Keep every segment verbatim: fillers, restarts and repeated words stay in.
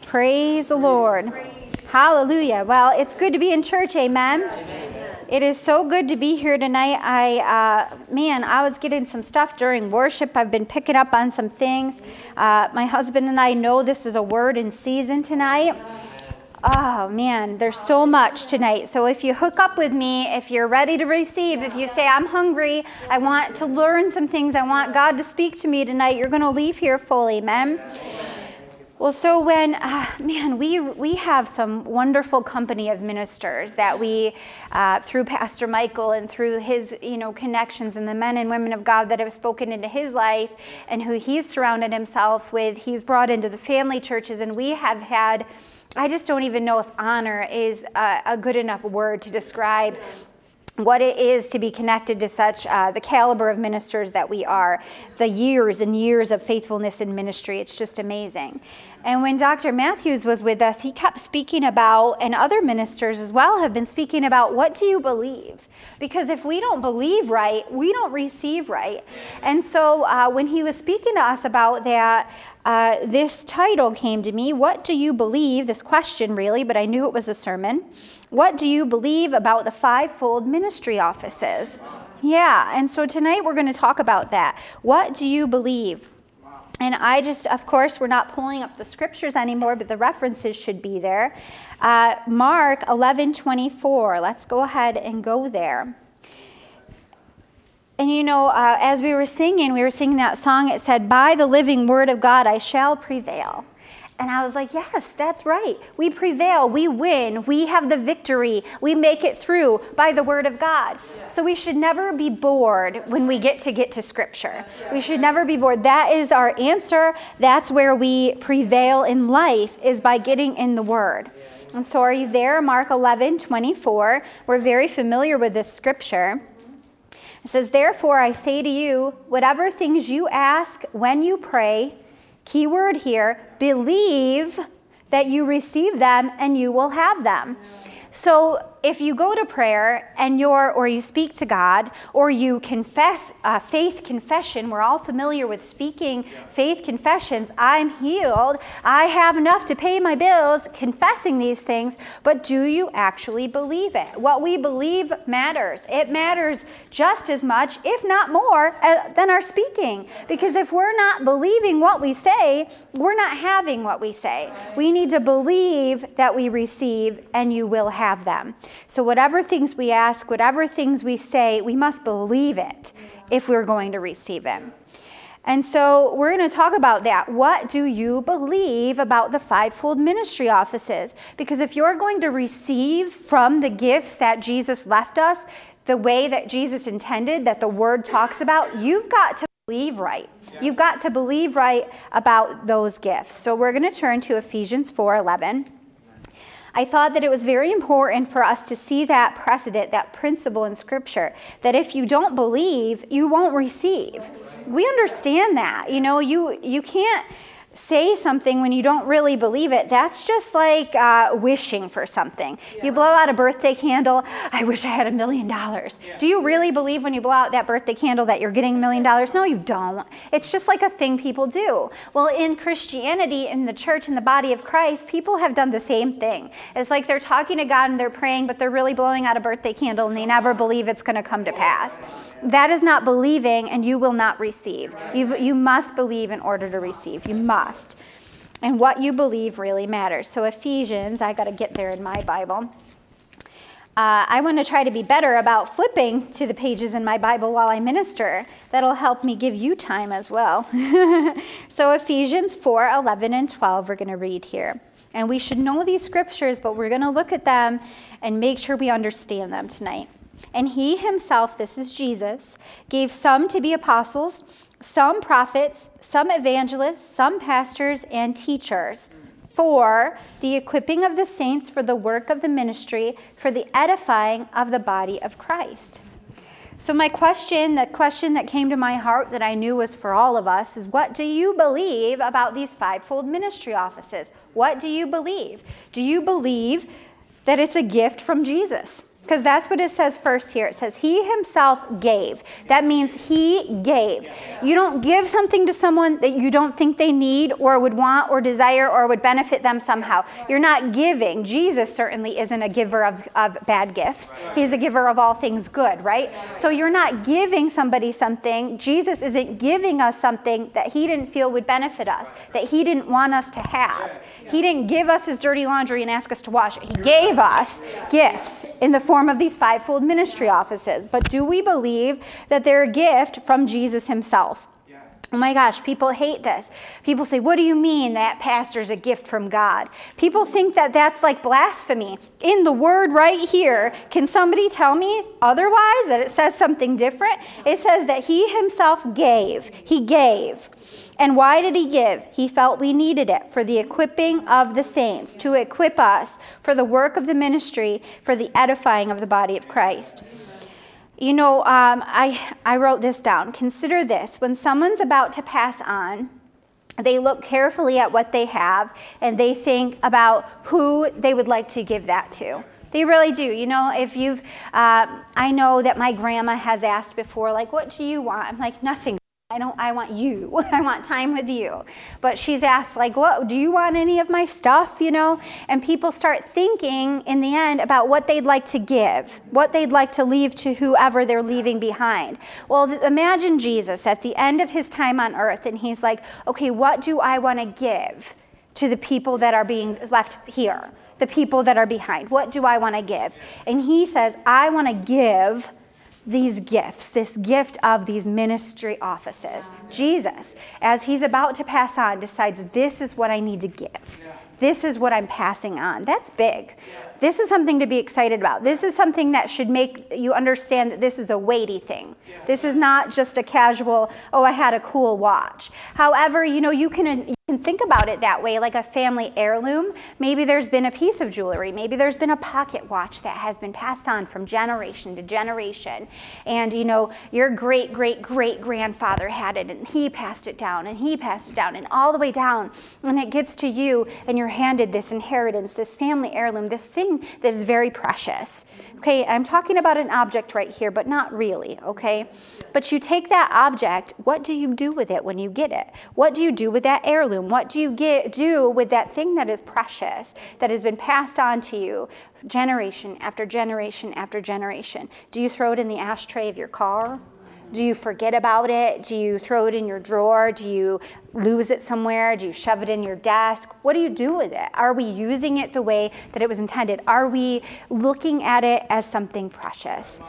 Praise the Lord. Hallelujah. Well, it's good to be in church, amen? Amen. It is so good to be here tonight. I, uh, man, I was getting some stuff during worship. I've been picking up on some things. Uh, my husband and I know this is a word in season tonight. Oh, man, there's so much tonight. So if you hook up with me, if you're ready to receive, if you say, I'm hungry, I want to learn some things, I want God to speak to me tonight, you're going to leave here full, amen? Well, so when, uh, man, we we have some wonderful company of ministers that we, uh, through Pastor Michael and through his, you know, connections and the men and women of God that have spoken into his life and who he's surrounded himself with, he's brought into the family churches, and we have had, I just don't even know if honor is a, a good enough word to describe what it is to be connected to such uh, the caliber of ministers that we are, the years and years of faithfulness in ministry. It's just amazing. And when Doctor Matthews was with us, he kept speaking about, and other ministers as well have been speaking about, what do you believe? Because if we don't believe right, we don't receive right. And so uh, when he was speaking to us about that, uh, this title came to me, What Do You Believe? This question really, but I knew it was a sermon. What do you believe about the fivefold ministry offices? Yeah, and so tonight we're going to talk about that. What do you believe? And I just, of course, we're not pulling up the scriptures anymore, but the references should be there. Uh, Mark eleven twenty-four. Let's go ahead and go there. And you know, uh, as we were singing, we were singing that song, it said, by the living word of God, I shall prevail. And I was like, yes, that's right. We prevail. We win. We have the victory. We make it through by the word of God. So we should never be bored when we get to get to Scripture. We should never be bored. That is our answer. That's where we prevail in life, is by getting in the word. And so are you there? Mark eleven twenty-four. We're very familiar with this scripture. It says, therefore I say to you, whatever things you ask when you pray, key word here, believe that you receive them and you will have them. So if you go to prayer and you're, or you speak to God, or you confess, uh, faith confession, we're all familiar with speaking faith confessions. I'm healed. I have enough to pay my bills, confessing these things. But do you actually believe it? What we believe matters. It matters just as much, if not more, uh, than our speaking. Because if we're not believing what we say, we're not having what we say. We need to believe that we receive, and you will have them. So whatever things we ask, whatever things we say, we must believe it if we're going to receive it. And so we're going to talk about that. What do you believe about the fivefold ministry offices? Because if you're going to receive from the gifts that Jesus left us, the way that Jesus intended, that the Word talks about, you've got to believe right. You've got to believe right about those gifts. So we're going to turn to Ephesians four eleven. I thought that it was very important for us to see that precedent, that principle in Scripture, that if you don't believe, you won't receive. We understand that. You know, you you can't say something when you don't really believe it. That's just like uh, wishing for something. Yeah. You blow out a birthday candle, I wish I had a million dollars. Do you really believe when you blow out that birthday candle that you're getting a million dollars? No, you don't. It's just like a thing people do. Well, in Christianity, in the church, in the body of Christ, people have done the same thing. It's like they're talking to God and they're praying, but they're really blowing out a birthday candle and they never believe it's going to come to pass. That is not believing, and you will not receive. You you must believe in order to receive. You must. And what you believe really matters. So Ephesians, I got to get there in my Bible. Uh, I want to try to be better about flipping to the pages in my Bible while I minister. That'll help me give you time as well. So Ephesians four eleven and twelve we're going to read here. And we should know these scriptures, but we're going to look at them and make sure we understand them tonight. And he himself, this is Jesus, gave some to be apostles, some prophets, some evangelists, some pastors, and teachers, for the equipping of the saints for the work of the ministry, for the edifying of the body of Christ. So my question, the question that came to my heart that I knew was for all of us, is what do you believe about these fivefold ministry offices? What do you believe? Do you believe that it's a gift from Jesus? Because that's what it says first here. It says he himself gave. That means he gave. You don't give something to someone that you don't think they need or would want or desire or would benefit them somehow. You're not giving. Jesus certainly isn't a giver of, of bad gifts. He's a giver of all things good, right? So you're not giving somebody something. Jesus isn't giving us something that he didn't feel would benefit us, that he didn't want us to have. He didn't give us his dirty laundry and ask us to wash it. He gave us gifts in the form of these fivefold ministry offices. But do we believe that they're a gift from Jesus himself? Oh my gosh, people hate this. People say, what do you mean that pastor's a gift from God? People think that that's like blasphemy. In the word right here, can somebody tell me otherwise, that it says something different? It says that he himself gave. He gave. And why did he give? He felt we needed it for the equipping of the saints, to equip us for the work of the ministry, for the edifying of the body of Christ. You know, um, I, I wrote this down. Consider this. When someone's about to pass on, they look carefully at what they have, and they think about who they would like to give that to. They really do. You know, if you've, uh, I know that my grandma has asked before, like, what do you want? I'm like, nothing. I don't, I want you. I want time with you. But she's asked, like, what, do you want any of my stuff, you know? And people start thinking in the end about what they'd like to give, what they'd like to leave to whoever they're leaving behind. Well, th- imagine Jesus at the end of his time on earth, and he's like, okay, what do I want to give to the people that are being left here, the people that are behind? What do I want to give? And he says, I want to give these gifts, this gift of these ministry offices. Jesus, as he's about to pass on, decides this is what I need to give. This is what I'm passing on. That's big. This is something to be excited about. This is something that should make you understand that this is a weighty thing. This is not just a casual, oh, I had a cool watch. However, you know, you can, you can think about it that way, like a family heirloom. Maybe there's been a piece of jewelry. Maybe there's been a pocket watch that has been passed on from generation to generation. And, you know, your great, great, great grandfather had it, and he passed it down, and he passed it down, and all the way down. And it gets to you, and you're handed this inheritance, this family heirloom, this thing that is very precious. Okay, I'm talking about an object right here, but not really, okay? But you take that object, what do you do with it when you get it? What do you do with that heirloom? What do you get, do with that thing that is precious, that has been passed on to you generation after generation after generation? Do you throw it in the ashtray of your car? Do you forget about it? Do you throw it in your drawer? Do you lose it somewhere? Do you shove it in your desk? What do you do with it? Are we using it the way that it was intended? Are we looking at it as something precious?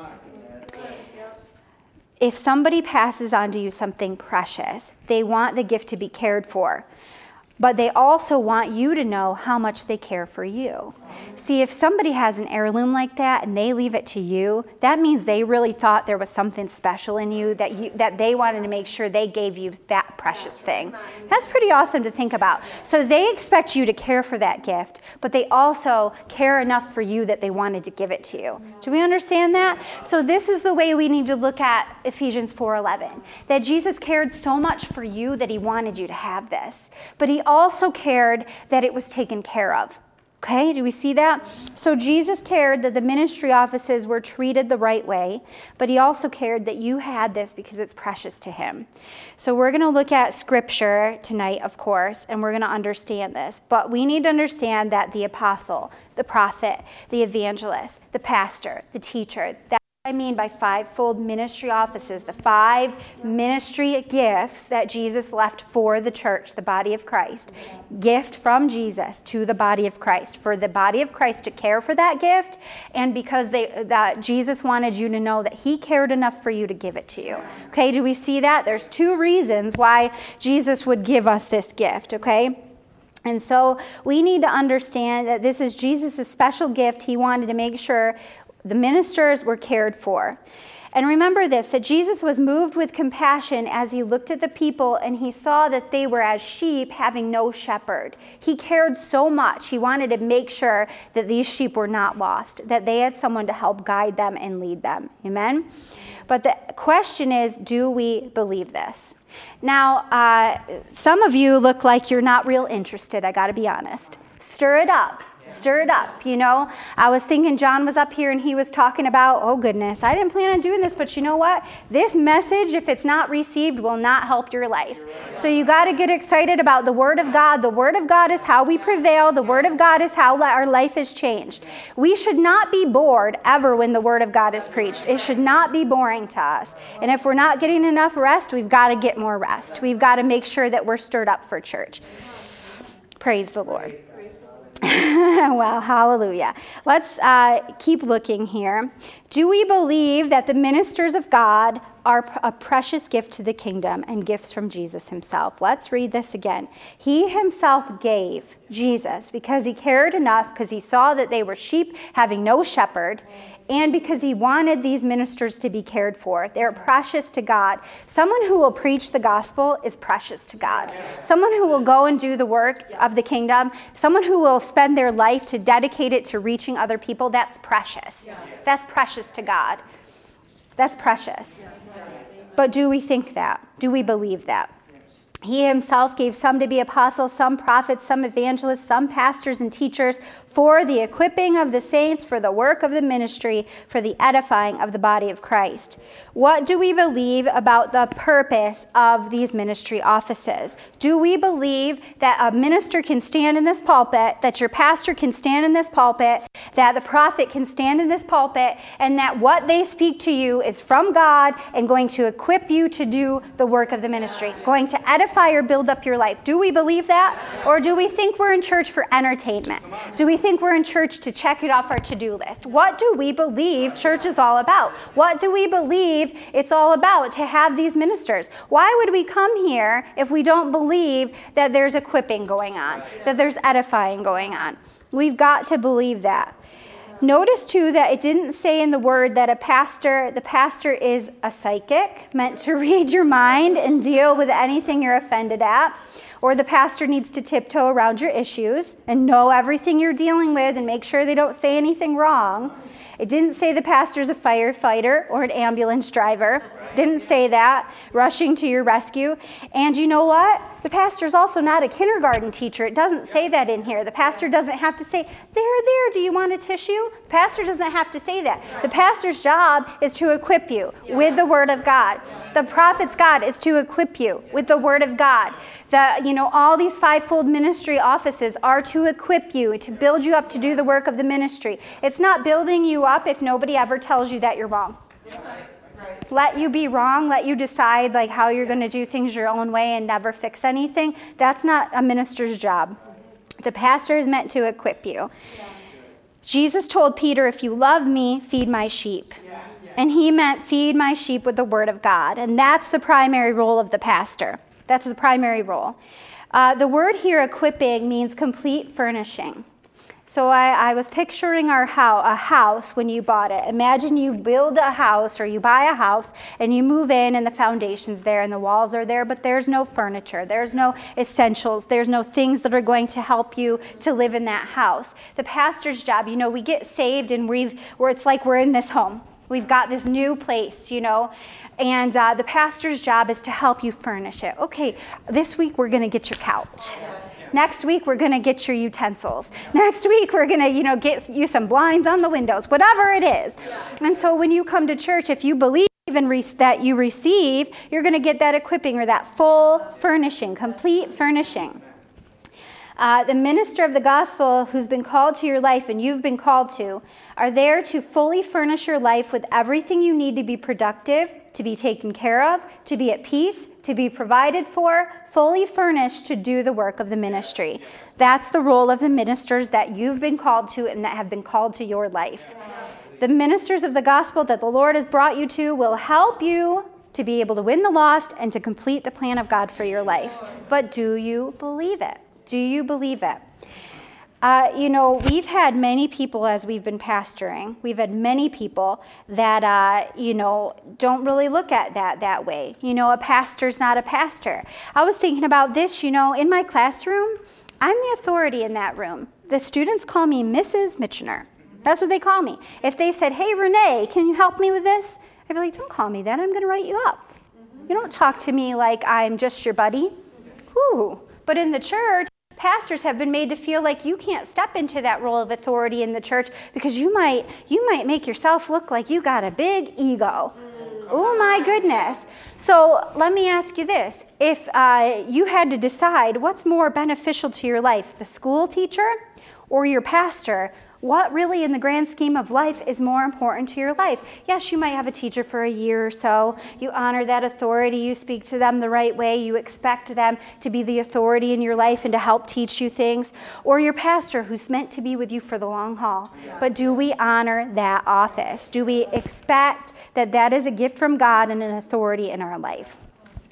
If somebody passes on to you something precious, they want the gift to be cared for. But they also want you to know how much they care for you. See, if somebody has an heirloom like that and they leave it to you, that means they really thought there was something special in you that you that they wanted to make sure they gave you that precious thing. That's pretty awesome to think about. So they expect you to care for that gift, but they also care enough for you that they wanted to give it to you. Do we understand that? So this is the way we need to look at Ephesians four eleven. That Jesus cared so much for you that he wanted you to have this. But he also cared that it was taken care of. Okay, do we see that? So Jesus cared that the ministry offices were treated the right way, but he also cared that you had this because it's precious to him. So we're going to look at scripture tonight, of course, and we're going to understand this. But we need to understand that the apostle, the prophet, the evangelist, the pastor, the teacher, that I mean by fivefold ministry offices, the five ministry gifts that Jesus left for the church, the body of Christ. Gift from Jesus to the body of Christ, for the body of Christ to care for that gift, and because they that Jesus wanted you to know that he cared enough for you to give it to you. Okay, do we see that? There's two reasons why Jesus would give us this gift, okay? And so we need to understand that this is Jesus' special gift. He wanted to make sure the ministers were cared for. And remember this, that Jesus was moved with compassion as he looked at the people and he saw that they were as sheep having no shepherd. He cared so much. He wanted to make sure that these sheep were not lost, that they had someone to help guide them and lead them. Amen? But the question is, do we believe this? Now, uh, some of you look like you're not real interested, I got to be honest. Stir it up. Stir it up, you know. I was thinking John was up here and he was talking about, oh goodness, I didn't plan on doing this, but you know what? This message, if it's not received, will not help your life. So you got to get excited about the Word of God. The Word of God is how we prevail. The Word of God is how our life is changed. We should not be bored ever when the Word of God is preached. It should not be boring to us. And if we're not getting enough rest, we've got to get more rest. We've got to make sure that we're stirred up for church. Praise the Lord. Well, hallelujah. Let's uh, keep looking here. Do we believe that the ministers of God are a precious gift to the kingdom and gifts from Jesus himself? Let's read this again. He himself gave, Jesus, because he cared enough, because he saw that they were sheep having no shepherd, and because he wanted these ministers to be cared for. They're precious to God. Someone who will preach the gospel is precious to God. Someone who will go and do the work of the kingdom, someone who will spend their life to dedicate it to reaching other people, that's precious. That's precious to God. That's precious. But do we think that? Do we believe that? He himself gave some to be apostles, some prophets, some evangelists, some pastors and teachers for the equipping of the saints, for the work of the ministry, for the edifying of the body of Christ. What do we believe about the purpose of these ministry offices? Do we believe that a minister can stand in this pulpit, that your pastor can stand in this pulpit, that the prophet can stand in this pulpit, and that what they speak to you is from God and going to equip you to do the work of the ministry, going to edify or build up your life? Do we believe that? Or do we think we're in church for entertainment? Do we think we're in church to check it off our to-do list? What do we believe church is all about? What do we believe it's all about to have these ministers? Why would we come here if we don't believe that there's equipping going on, that there's edifying going on? We've got to believe that. Notice, too, that it didn't say in the word that a pastor, the pastor is a psychic, meant to read your mind and deal with anything you're offended at, or the pastor needs to tiptoe around your issues and know everything you're dealing with and make sure they don't say anything wrong. It didn't say the pastor's a firefighter or an ambulance driver. Didn't say that, rushing to your rescue. And you know what? The pastor's also not a kindergarten teacher. It doesn't say that in here. The pastor doesn't have to say, there, there, do you want a tissue? The pastor doesn't have to say that. The pastor's job is to equip you with the word of God. The prophet's God is to equip you with the word of God. The, you know, all these fivefold ministry offices are to equip you, to build you up to do the work of the ministry. It's not building you up if nobody ever tells you that you're wrong. Let you be wrong, let you decide like how you're going to do things your own way and never fix anything. That's not a minister's job. The pastor is meant to equip you. Jesus told Peter, if you love me, feed my sheep. And he meant feed my sheep with the word of God. And that's the primary role of the pastor. That's the primary role. Uh, the word here, equipping, means complete furnishing. So I, I was picturing our house, a house when you bought it. Imagine you build a house or you buy a house and you move in and the foundation's there and the walls are there, but there's no furniture. There's no essentials. There's no things that are going to help you to live in that house. The pastor's job, you know, we get saved and we've, where it's like we're in this home. We've got this new place, you know, and uh, the pastor's job is to help you furnish it. Okay, this week we're going to get your couch. Next week, we're going to get your utensils. Next week, we're going to, you know, get you some blinds on the windows, whatever it is. And so when you come to church, if you believe in re- that you receive, you're going to get that equipping or that full furnishing, complete furnishing. Uh, the minister of the gospel who's been called to your life and you've been called to are there to fully furnish your life with everything you need to be productive, to be taken care of, to be at peace, to be provided for, fully furnished to do the work of the ministry. That's the role of the ministers that you've been called to and that have been called to your life. The ministers of the gospel that the Lord has brought you to will help you to be able to win the lost and to complete the plan of God for your life. But do you believe it? Do you believe it? Uh, you know, we've had many people as we've been pastoring, we've had many people that, uh, you know, don't really look at that that way. You know, a pastor's not a pastor. I was thinking about this, you know, in my classroom, I'm the authority in that room. The students call me Missus Mitchener. That's what they call me. If they said, hey, Renee, can you help me with this? I'd be like, don't call me that. I'm going to write you up. You don't talk to me like I'm just your buddy. Whew. But in the church, pastors have been made to feel like you can't step into that role of authority in the church because you might you might make yourself look like you got a big ego. Oh my goodness. So let me ask you this. If uh, you had to decide what's more beneficial to your life, the school teacher or your pastor, what really in the grand scheme of life is more important to your life? Yes, you might have a teacher for a year or so. You honor that authority. You speak to them the right way. You expect them to be the authority in your life and to help teach you things. Or your pastor who's meant to be with you for the long haul. But do we honor that office? Do we expect that that is a gift from God and an authority in our life?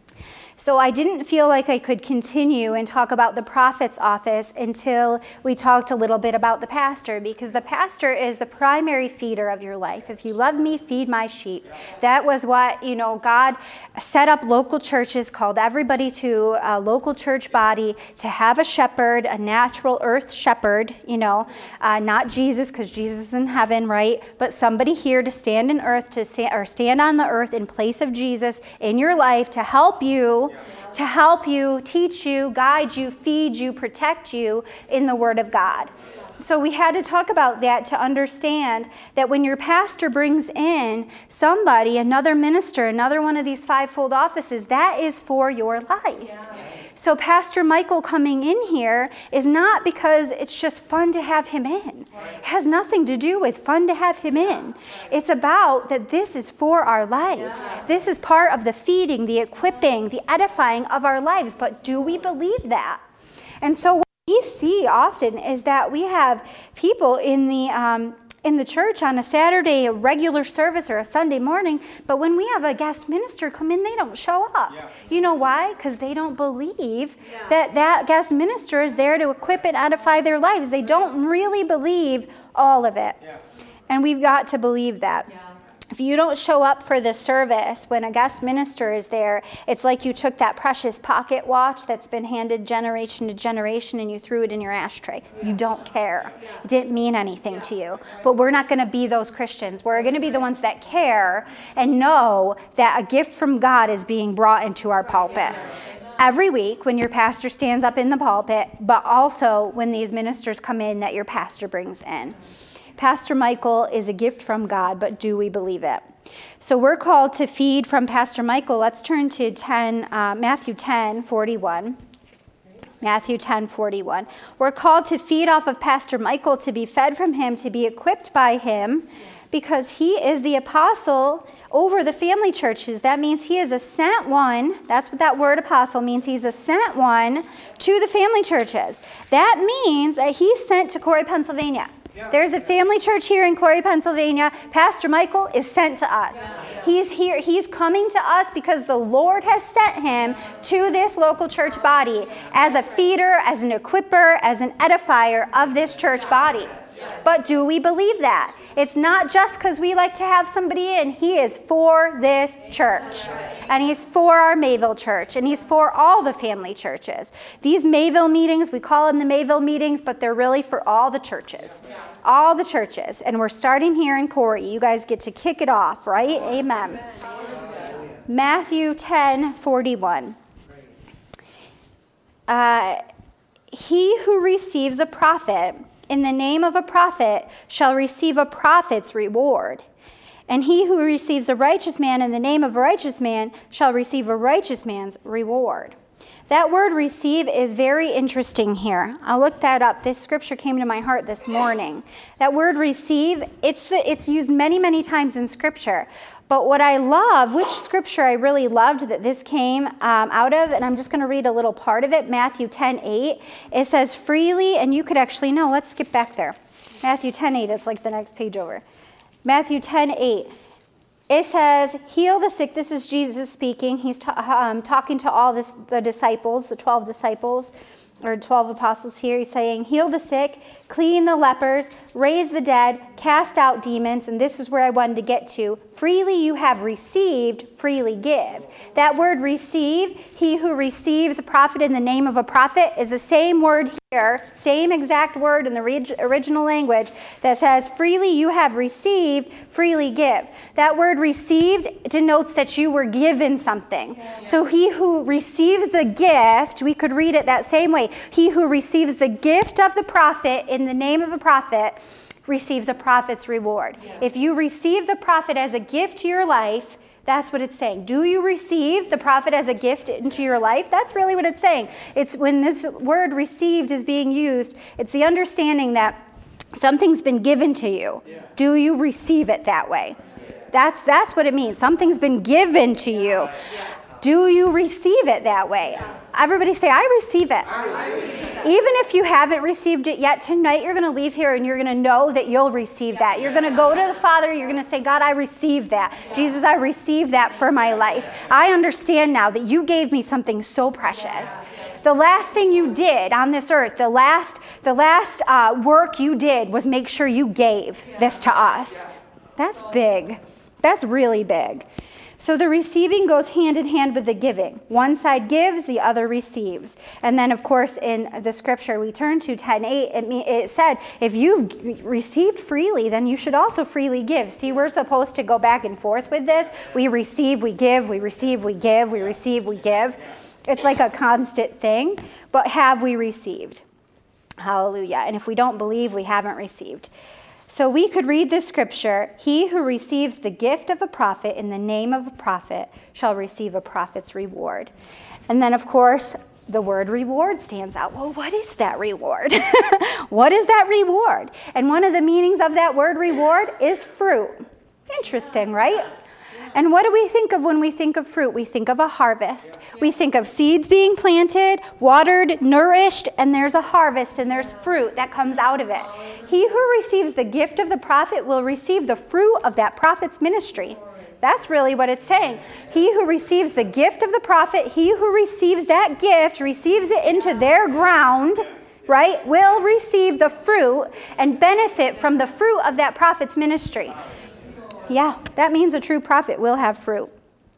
So I didn't feel like I could continue and talk about the prophet's office until we talked a little bit about the pastor, because the pastor is the primary feeder of your life. If you love me, feed my sheep. That was what, you know, God set up local churches, called everybody to a local church body to have a shepherd, a natural earth shepherd, you know, uh, not Jesus, because Jesus is in heaven, right? But somebody here to stand in earth, to stand, or stand on the earth in place of Jesus in your life to help you to help you, teach you, guide you, feed you, protect you in the Word of God. So we had to talk about that to understand that when your pastor brings in somebody, another minister, another one of these fivefold offices, that is for your life. Yes. So Pastor Michael coming in here is not because it's just fun to have him in. It has nothing to do with fun to have him in. It's about that this is for our lives. This is part of the feeding, the equipping, the edifying of our lives. But do we believe that? And so what we see often is that we have people in the um, in the church on a Saturday, a regular service or a Sunday morning, but when we have a guest minister come in, they don't show up. Yeah. You know why? Because they don't believe yeah. that that guest minister is there to equip and edify their lives. They don't really believe all of it. Yeah. And we've got to believe that. Yeah. If you don't show up for the service when a guest minister is there, it's like you took that precious pocket watch that's been handed generation to generation and you threw it in your ashtray. You don't care. It didn't mean anything to you. But we're not going to be those Christians. We're going to be the ones that care and know that a gift from God is being brought into our pulpit. Every week when your pastor stands up in the pulpit, but also when these ministers come in that your pastor brings in. Pastor Michael is a gift from God, but do we believe it? So we're called to feed from Pastor Michael. Let's turn to ten, uh, Matthew ten forty-one. Matthew ten forty-one. We're called to feed off of Pastor Michael, to be fed from him, to be equipped by him, because he is the apostle over the family churches. That means he is a sent one. That's what that word apostle means. He's a sent one to the family churches. That means that he's sent to Corey, Pennsylvania. There's a family church here in Corey, Pennsylvania. Pastor Michael is sent to us. He's here. He's coming to us because the Lord has sent him to this local church body as a feeder, as an equipper, as an edifier of this church body. But do we believe that? It's not just because we like to have somebody in. He is for this church. And he's for our Mayville church. And he's for all the family churches. These Mayville meetings, we call them the Mayville meetings, but they're really for all the churches. All the churches. And we're starting here in Corey. You guys get to kick it off, right? Amen. Matthew ten forty-one. Uh, he who receives a prophet in the name of a prophet shall receive a prophet's reward. And he who receives a righteous man in the name of a righteous man shall receive a righteous man's reward. That word receive is very interesting here. I looked that up. This scripture came to my heart this morning. That word receive, it's the, it's used many, many times in scripture. But what I love, which scripture I really loved that this came um, out of, and I'm just going to read a little part of it, Matthew ten eight. It says freely, and you could actually, no, let's skip back there. Matthew ten eight, it's like the next page over. Matthew ten eight. It says, heal the sick. This is Jesus speaking. He's ta- um, talking to all this, the disciples, the twelve disciples, or twelve apostles here. He's saying, heal the sick, clean the lepers, raise the dead, cast out demons. And this is where I wanted to get to. Freely you have received, freely give. That word receive, he who receives a prophet in the name of a prophet, is the same word here, same exact word in the reg- original language that says, freely you have received, freely give. That word received denotes that you were given something. Yeah. So he who receives the gift, we could read it that same way. He who receives the gift of the prophet in the name of a prophet receives a prophet's reward. Yeah. If you receive the prophet as a gift to your life, that's what it's saying. Do you receive the prophet as a gift into your life? That's really what it's saying. It's when this word received is being used, it's the understanding that something's been given to you. Yeah. Do you receive it that way? That's that's what it means. Something's been given to you. Do you receive it that way? Everybody say, I receive it. I receive it. Even if you haven't received it yet, tonight you're going to leave here and you're going to know that you'll receive that. You're going to go to the Father. You're going to say, God, I receive that. Jesus, I receive that for my life. I understand now that you gave me something so precious. The last thing you did on this earth, the last, the last uh, work you did was make sure you gave this to us. That's big. That's really big. So the receiving goes hand in hand with the giving. One side gives, the other receives. And then, of course, in the scripture we turn to ten eight, it, it said, if you've received freely, then you should also freely give. See, we're supposed to go back and forth with this. We receive, we give, we receive, we give, we receive, we give. It's like a constant thing. But have we received? Hallelujah. And if we don't believe, we haven't received. So we could read this scripture, he who receives the gift of a prophet in the name of a prophet shall receive a prophet's reward. And then, of course, the word reward stands out. Well, what is that reward? What is that reward? And one of the meanings of that word reward is fruit. Interesting, right? And what do we think of when we think of fruit? We think of a harvest. We think of seeds being planted, watered, nourished, and there's a harvest and there's fruit that comes out of it. He who receives the gift of the prophet will receive the fruit of that prophet's ministry. That's really what it's saying. He who receives the gift of the prophet, he who receives that gift, receives it into their ground, right, will receive the fruit and benefit from the fruit of that prophet's ministry. Yeah, that means a true prophet will have fruit.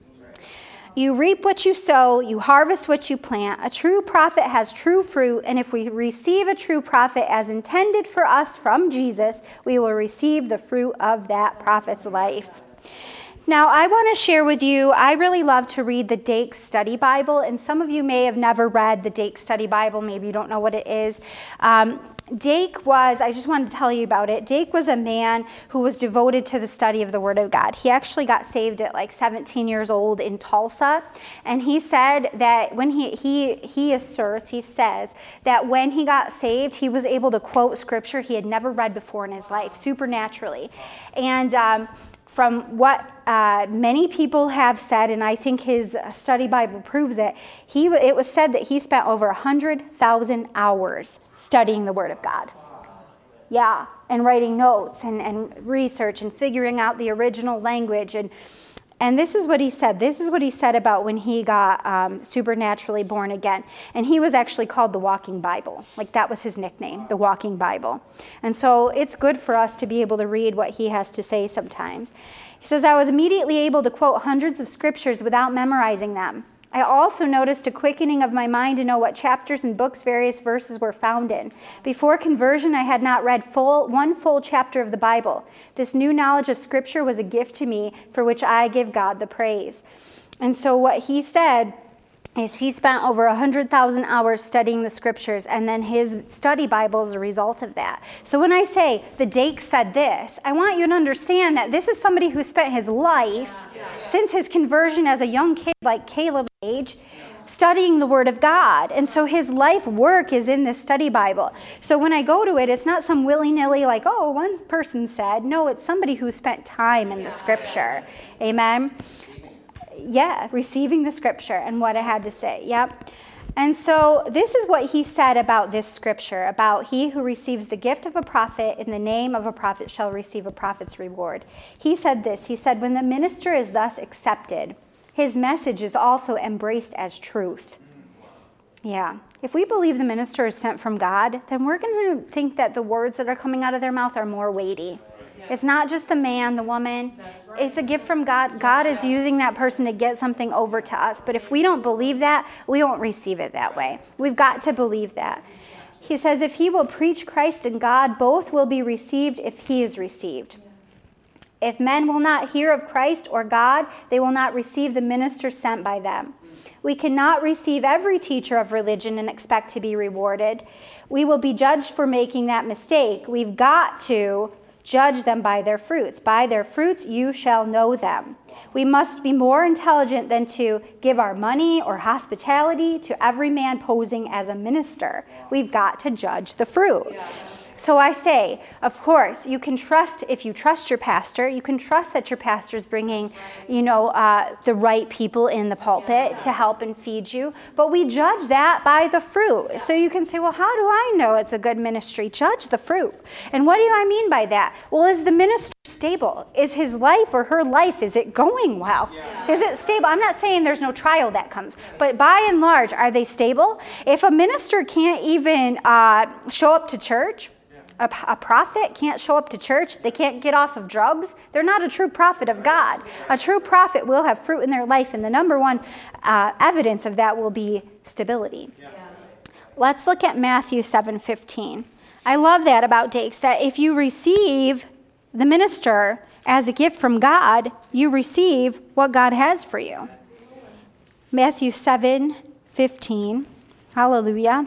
You reap what you sow, you harvest what you plant. A true prophet has true fruit, and if we receive a true prophet as intended for us from Jesus, we will receive the fruit of that prophet's life. Now, I want to share with you, I really love to read the Dake Study Bible, and some of you may have never read the Dake Study Bible. Maybe you don't know what it is. Um, Dake was, I just wanted to tell you about it. Dake was a man who was devoted to the study of the Word of God. He actually got saved at like seventeen years old in Tulsa. And he said that when he, he, he asserts, he says that when he got saved, he was able to quote scripture he had never read before in his life, supernaturally. And um, from what uh, many people have said, and I think his study Bible proves it, he it was said that he spent over one hundred thousand hours studying the Word of God. Yeah, and writing notes and, and research and figuring out the original language. And and this is what he said. This is what he said about when he got um, supernaturally born again. And he was actually called the Walking Bible. Like that was his nickname, the Walking Bible. And so it's good for us to be able to read what he has to say sometimes. He says, I was immediately able to quote hundreds of scriptures without memorizing them. I also noticed a quickening of my mind to know what chapters and books various verses were found in. Before conversion, I had not read full one full chapter of the Bible. This new knowledge of Scripture was a gift to me, for which I give God the praise. And so what he said is he spent over one hundred thousand hours studying the Scriptures, and then his study Bible is a result of that. So when I say the Dake said this, I want you to understand that this is somebody who spent his life, since his conversion as a young kid like Caleb's age, studying the Word of God. And so his life work is in this study Bible. So when I go to it, it's not some willy-nilly like, oh, one person said. No, it's somebody who spent time in the Scripture. Amen? Yeah, receiving the Scripture and what it had to say. Yep. And so this is what he said about this Scripture, about he who receives the gift of a prophet in the name of a prophet shall receive a prophet's reward. He said this. He said, when the minister is thus accepted, his message is also embraced as truth. Yeah. If we believe the minister is sent from God, then we're going to think that the words that are coming out of their mouth are more weighty. It's not just the man, the woman. Right. It's a gift from God. God is using that person to get something over to us. But if we don't believe that, we won't receive it that way. We've got to believe that. He says, if he will preach Christ and God, both will be received if he is received. If men will not hear of Christ or God, they will not receive the minister sent by them. We cannot receive every teacher of religion and expect to be rewarded. We will be judged for making that mistake. We've got to judge them by their fruits. By their fruits you shall know them. We must be more intelligent than to give our money or hospitality to every man posing as a minister. We've got to judge the fruit. So I say, of course, you can trust, if you trust your pastor, you can trust that your pastor is bringing, you know, uh, the right people in the pulpit to help and feed you. But we judge that by the fruit. So you can say, well, how do I know it's a good ministry? Judge the fruit. And what do I mean by that? Well, is the minister stable? Is his life or her life, is it going well? Yeah. Is it stable? I'm not saying there's no trial that comes, but by and large, are they stable? If a minister can't even uh, show up to church, A, a prophet can't show up to church, they can't get off of drugs, they're not a true prophet of God. A true prophet will have fruit in their life, and the number one uh, evidence of that will be stability. Yeah. Let's look at Matthew seven fifteen. I love that about Dakes, that if you receive the minister as a gift from God, you receive what God has for you. Matthew seven fifteen. Hallelujah.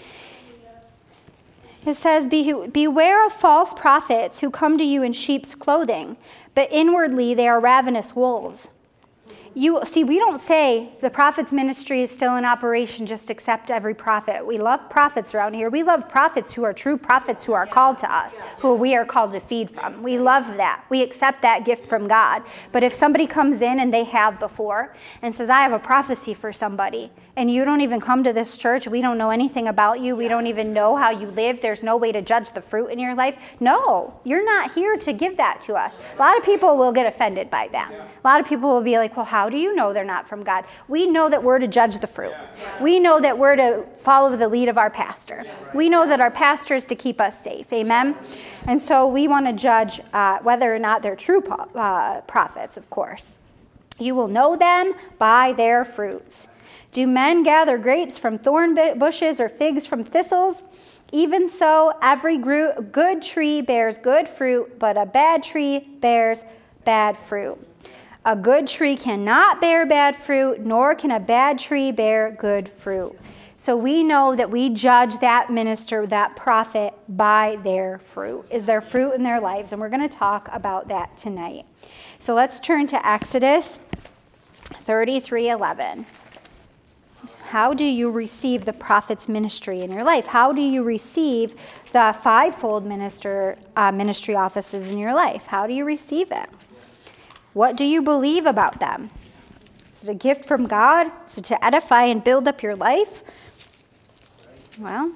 It says, Be, beware of false prophets who come to you in sheep's clothing, but inwardly they are ravenous wolves. You see, we don't say the prophet's ministry is still in operation, just accept every prophet. We love prophets around here. We love prophets who are true prophets who are called to us, who we are called to feed from. We love that. We accept that gift from God. But if somebody comes in, and they have before, and says, I have a prophecy for somebody, and you don't even come to this church, we don't know anything about you, we don't even know how you live, there's no way to judge the fruit in your life. No, you're not here to give that to us. A lot of people will get offended by that. A lot of people will be like, well, how do you know they're not from God? We know that we're to judge the fruit. We know that we're to follow the lead of our pastor. We know that our pastor is to keep us safe. Amen? And so we want to judge uh, whether or not they're true uh, prophets, of course. You will know them by their fruits. Do men gather grapes from thorn bushes or figs from thistles? Even so, every good tree bears good fruit, but a bad tree bears bad fruit. A good tree cannot bear bad fruit, nor can a bad tree bear good fruit. So we know that we judge that minister, that prophet, by their fruit. Is there fruit in their lives? And we're going to talk about that tonight. So let's turn to Exodus thirty-three eleven. How do you receive the prophet's ministry in your life? How do you receive the fivefold minister uh, ministry offices in your life? How do you receive it? What do you believe about them? Is it a gift from God? Is it to edify and build up your life? Well,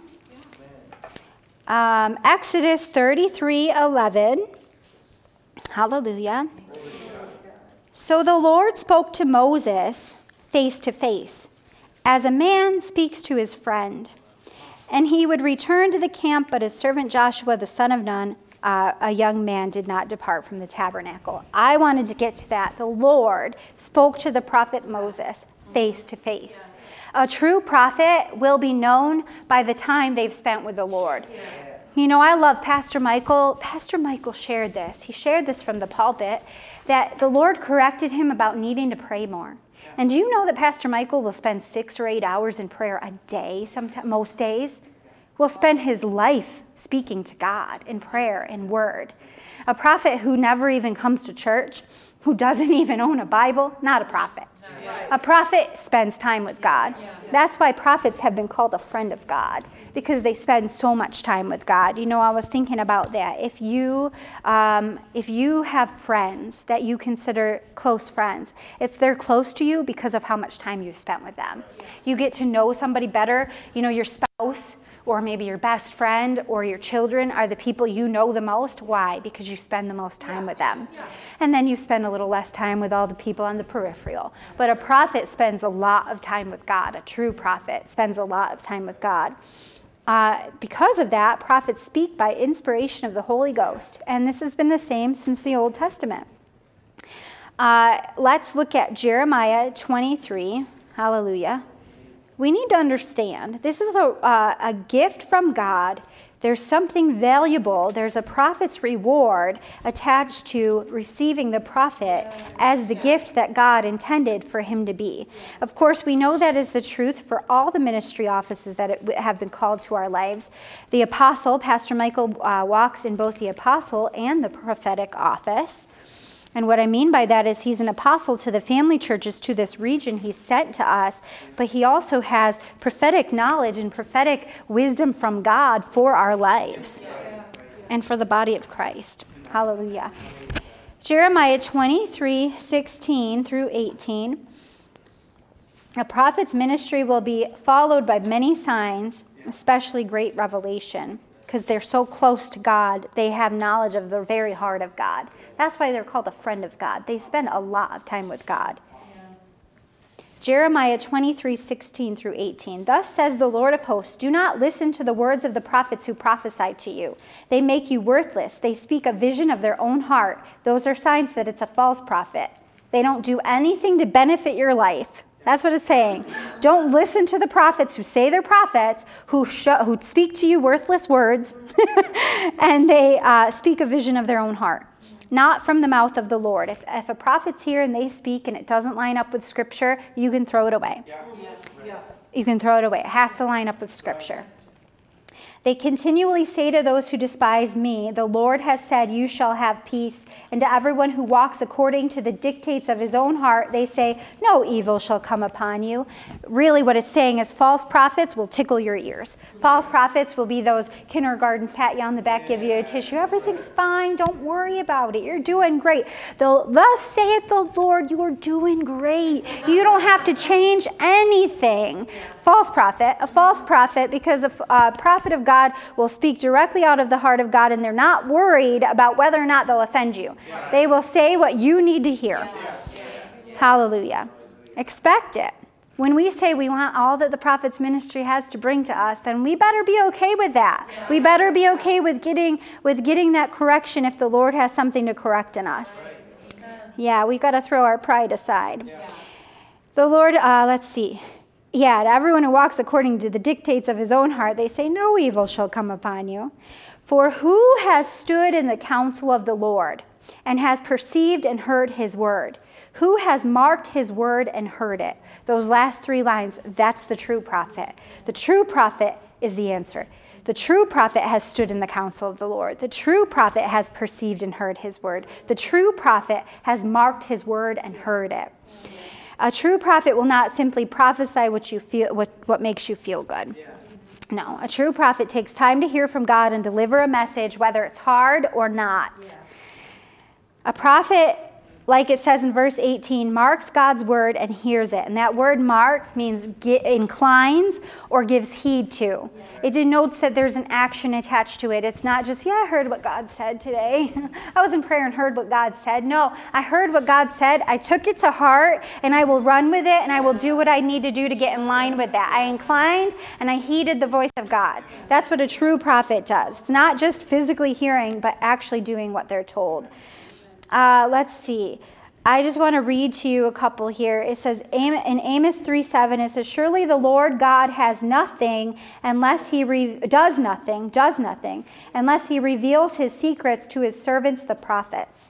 um, Exodus thirty-three eleven. Hallelujah. So the Lord spoke to Moses face to face, as a man speaks to his friend. And he would return to the camp, but his servant Joshua, the son of Nun, uh, a young man, did not depart from the tabernacle. I wanted to get to that. The Lord spoke to the prophet Moses face to face. A true prophet will be known by the time they've spent with the Lord. You know, I love Pastor Michael. Pastor Michael shared this. He shared this from the pulpit, that the Lord corrected him about needing to pray more. And do you know that Pastor Michael will spend six or eight hours in prayer a day, sometimes, most days? Will spend his life speaking to God in prayer and word. A prophet who never even comes to church, who doesn't even own a Bible, not a prophet. A prophet spends time with God. That's why prophets have been called a friend of God, because they spend so much time with God. You know, I was thinking about that. If you, um, if you have friends that you consider close friends, it's they're close to you because of how much time you've spent with them. You get to know somebody better. You know, your spouse, or maybe your best friend or your children are the people you know the most. Why? Because you spend the most time with them. And then you spend a little less time with all the people on the peripheral. But a prophet spends a lot of time with God. A true prophet spends a lot of time with God. Uh, because of that, prophets speak by inspiration of the Holy Ghost. And this has been the same since the Old Testament. Uh, let's look at Jeremiah twenty-three. Hallelujah. we need to understand this is a, uh, a gift from God. There's something valuable. There's a prophet's reward attached to receiving the prophet as the gift that God intended for him to be. Of course, we know that is the truth for all the ministry offices that have been called to our lives. The apostle, Pastor Michael, uh, walks in both the apostle and the prophetic office. And what I mean by that is he's an apostle to the family churches, to this region he's sent to us, but he also has prophetic knowledge and prophetic wisdom from God for our lives and for the body of Christ. Hallelujah. Jeremiah twenty-three, sixteen through eighteen. A prophet's ministry will be followed by many signs, especially great revelation, because they're so close to God. They have knowledge of the very heart of God. That's why they're called a friend of God. They spend a lot of time with God. Jeremiah twenty-three, sixteen through eighteen. Thus says the Lord of hosts, do not listen to the words of the prophets who prophesy to you. They make you worthless. They speak a vision of their own heart. Those are signs that it's a false prophet. They don't do anything to benefit your life. That's what it's saying. Don't listen to the prophets who say they're prophets, who show, who speak to you worthless words, and they uh, speak a vision of their own heart. Not from the mouth of the Lord. If, if a prophet's here and they speak and it doesn't line up with Scripture, you can throw it away. Yeah. Yeah. You can throw it away. It has to line up with Scripture. They continually say to those who despise me, the Lord has said, you shall have peace. And to everyone who walks according to the dictates of his own heart, they say, no evil shall come upon you. Really what it's saying is false prophets will tickle your ears. False prophets will be those kindergarten, pat you on the back, give you a tissue. Everything's fine. Don't worry about it. You're doing great. They'll, thus saith the Lord, you are doing great. You don't have to change anything. False prophet, a false prophet, because a, a prophet of God will speak directly out of the heart of God, and they're not worried about whether or not they'll offend you. They will say what you need to hear. Hallelujah. Expect it. When we say we want all that the prophet's ministry has to bring to us, then we better be okay with that. We better be okay with getting with getting that correction if the Lord has something to correct in us. Yeah, we got to throw our pride aside. The Lord, uh, let's see. Yeah, to everyone who walks according to the dictates of his own heart, they say, no evil shall come upon you. For who has stood in the counsel of the Lord and has perceived and heard his word? Who has marked his word and heard it? Those last three lines, that's the true prophet. The true prophet is the answer. The true prophet has stood in the counsel of the Lord. The true prophet has perceived and heard his word. The true prophet has marked his word and heard it. A true prophet will not simply prophesy what you feel, what, what makes you feel good. Yeah. No, a true prophet takes time to hear from God and deliver a message, whether it's hard or not. Yeah. A prophet, like it says in verse eighteen, marks God's word and hears it. And that word marks means get, inclines or gives heed to. It denotes that there's an action attached to it. It's not just, yeah, I heard what God said today. I was in prayer and heard what God said. No, I heard what God said. I took it to heart, and I will run with it, and I will do what I need to do to get in line with that. I inclined, and I heeded the voice of God. That's what a true prophet does. It's not just physically hearing, but actually doing what they're told. Uh, let's see. I just want to read to you a couple here. It says in Amos three seven, it says, surely the Lord God has nothing unless he re- does nothing, does nothing, unless he reveals his secrets to his servants, the prophets.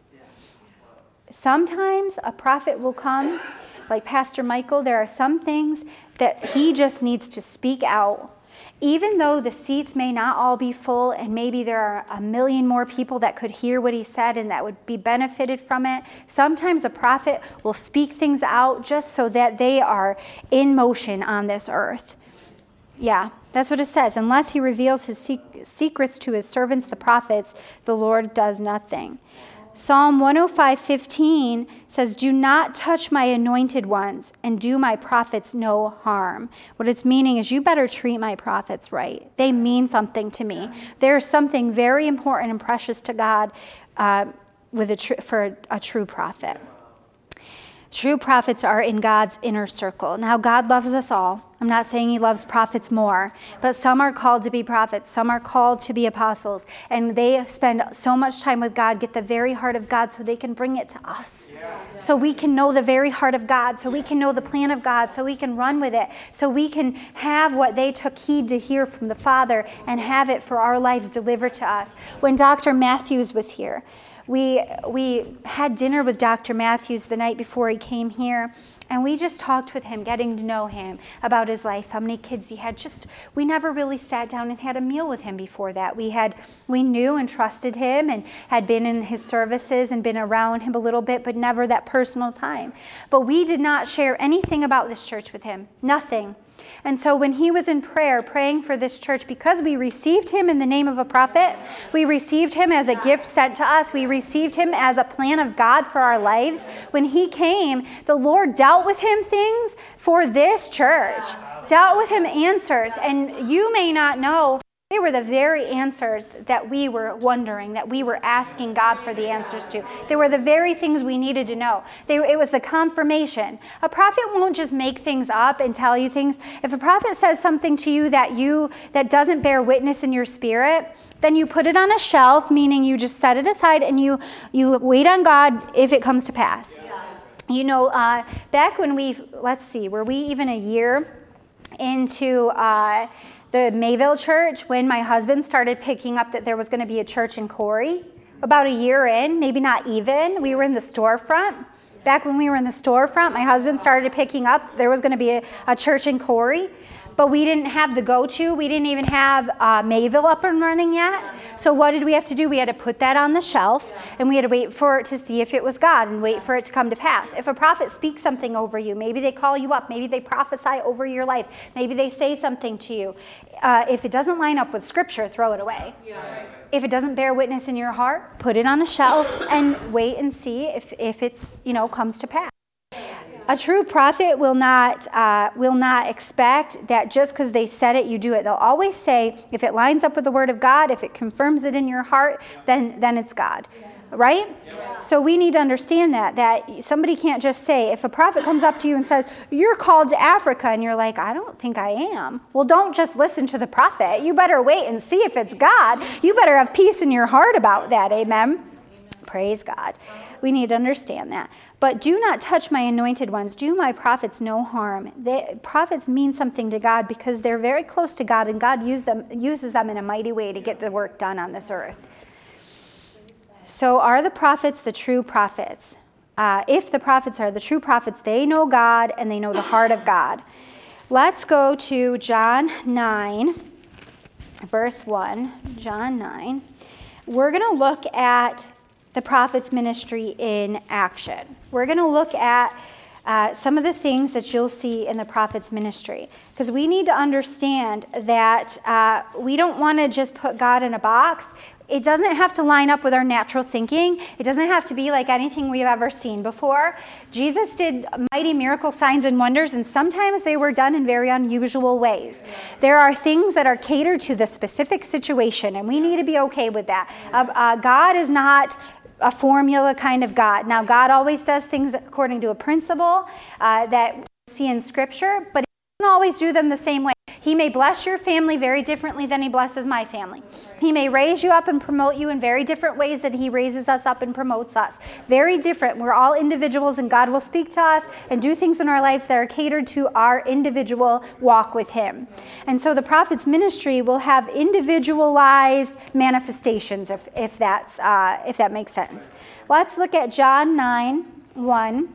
Sometimes a prophet will come, like Pastor Michael. There are some things that he just needs to speak out. Even though the seats may not all be full, and maybe there are a million more people that could hear what he said and that would be benefited from it, sometimes a prophet will speak things out just so that they are in motion on this earth. Yeah, that's what it says. Unless he reveals his secrets to his servants, the prophets, the Lord does nothing. Psalm one oh five fifteen says, do not touch my anointed ones and do my prophets no harm. What it's meaning is you better treat my prophets right. They mean something to me. There's something very important and precious to God uh, with a tr- for a, a true prophet. True prophets are in God's inner circle. Now, God loves us all. I'm not saying he loves prophets more, but some are called to be prophets. Some are called to be apostles. And they spend so much time with God, get the very heart of God so they can bring it to us. So we can know the very heart of God, so we can know the plan of God, so we can run with it, so we can have what they took heed to hear from the Father and have it for our lives delivered to us. When Doctor Matthews was here, We we had dinner with Doctor Matthews the night before he came here, and we just talked with him, getting to know him, about his life, how many kids he had. Just we never really sat down and had a meal with him before that. We had we knew and trusted him and had been in his services and been around him a little bit, but never that personal time. But we did not share anything about this church with him. Nothing. And so when he was in prayer, praying for this church, because we received him in the name of a prophet, we received him as a gift sent to us, we received him as a plan of God for our lives. When he came, the Lord dealt with him things for this church, dealt with him answers. And you may not know, they were the very answers that we were wondering, that we were asking God for the answers to. They were the very things we needed to know. They, it was the confirmation. A prophet won't just make things up and tell you things. If a prophet says something to you that you that doesn't bear witness in your spirit, then you put it on a shelf, meaning you just set it aside and you, you wait on God if it comes to pass. You know, uh, back when we, let's see, were we even a year into... Uh, the Mayville church, when my husband started picking up that there was going to be a church in Corey, about a year in, maybe not even, we were in the storefront. Back when we were in the storefront, my husband started picking up there was going to be a, a church in Corey, but we didn't have the go-to. We didn't even have uh, Mayville up and running yet. So what did we have to do? We had to put that on the shelf, and we had to wait for it to see if it was God and wait for it to come to pass. If a prophet speaks something over you, maybe they call you up, maybe they prophesy over your life, maybe they say something to you. Uh, if it doesn't line up with Scripture, throw it away. Yeah. If it doesn't bear witness in your heart, put it on a shelf and wait and see if, if it's, you know, comes to pass. A true prophet will not uh, will not expect that just because they said it, you do it. They'll always say, if it lines up with the Word of God, if it confirms it in your heart, then then it's God, right? Yeah. So we need to understand that, that somebody can't just say, if a prophet comes up to you and says, you're called to Africa, and you're like, I don't think I am. Well, don't just listen to the prophet. You better wait and see if it's God. You better have peace in your heart about that, amen? Praise God. We need to understand that. But do not touch my anointed ones. Do my prophets no harm. They, prophets mean something to God because they're very close to God, and God use them, uses them in a mighty way to get the work done on this earth. So are the prophets the true prophets? Uh, if the prophets are the true prophets, they know God and they know the heart of God. Let's go to John nine, verse one. John nine. We're going to look at the prophet's ministry in action. We're going to look at uh, some of the things that you'll see in the prophet's ministry, because we need to understand that uh, we don't want to just put God in a box. It doesn't have to line up with our natural thinking. It doesn't have to be like anything we've ever seen before. Jesus did mighty miracle signs and wonders, and sometimes they were done in very unusual ways. There are things that are catered to the specific situation, and we need to be okay with that. Uh, uh, God is not a formula kind of God. Now, God always does things according to a principle uh, that we see in Scripture, but He doesn't always do them the same way. He may bless your family very differently than He blesses my family. He may raise you up and promote you in very different ways than He raises us up and promotes us. Very different. We're all individuals, and God will speak to us and do things in our life that are catered to our individual walk with Him. And so the prophet's ministry will have individualized manifestations, if, if, that's, uh, if that makes sense. Let's look at John nine one.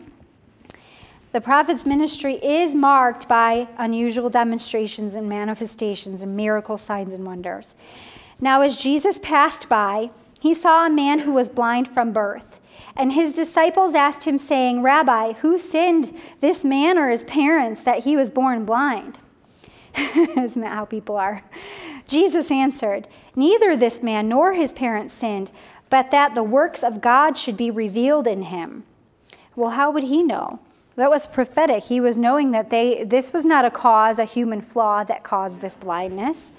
The prophet's ministry is marked by unusual demonstrations and manifestations and miracle signs and wonders. Now, as Jesus passed by, he saw a man who was blind from birth. And his disciples asked him, saying, Rabbi, who sinned, this man or his parents, that he was born blind? Isn't that how people are? Jesus answered, neither this man nor his parents sinned, but that the works of God should be revealed in him. Well, how would he know? That was prophetic. He was knowing that they this was not a cause, a human flaw that caused this blindness.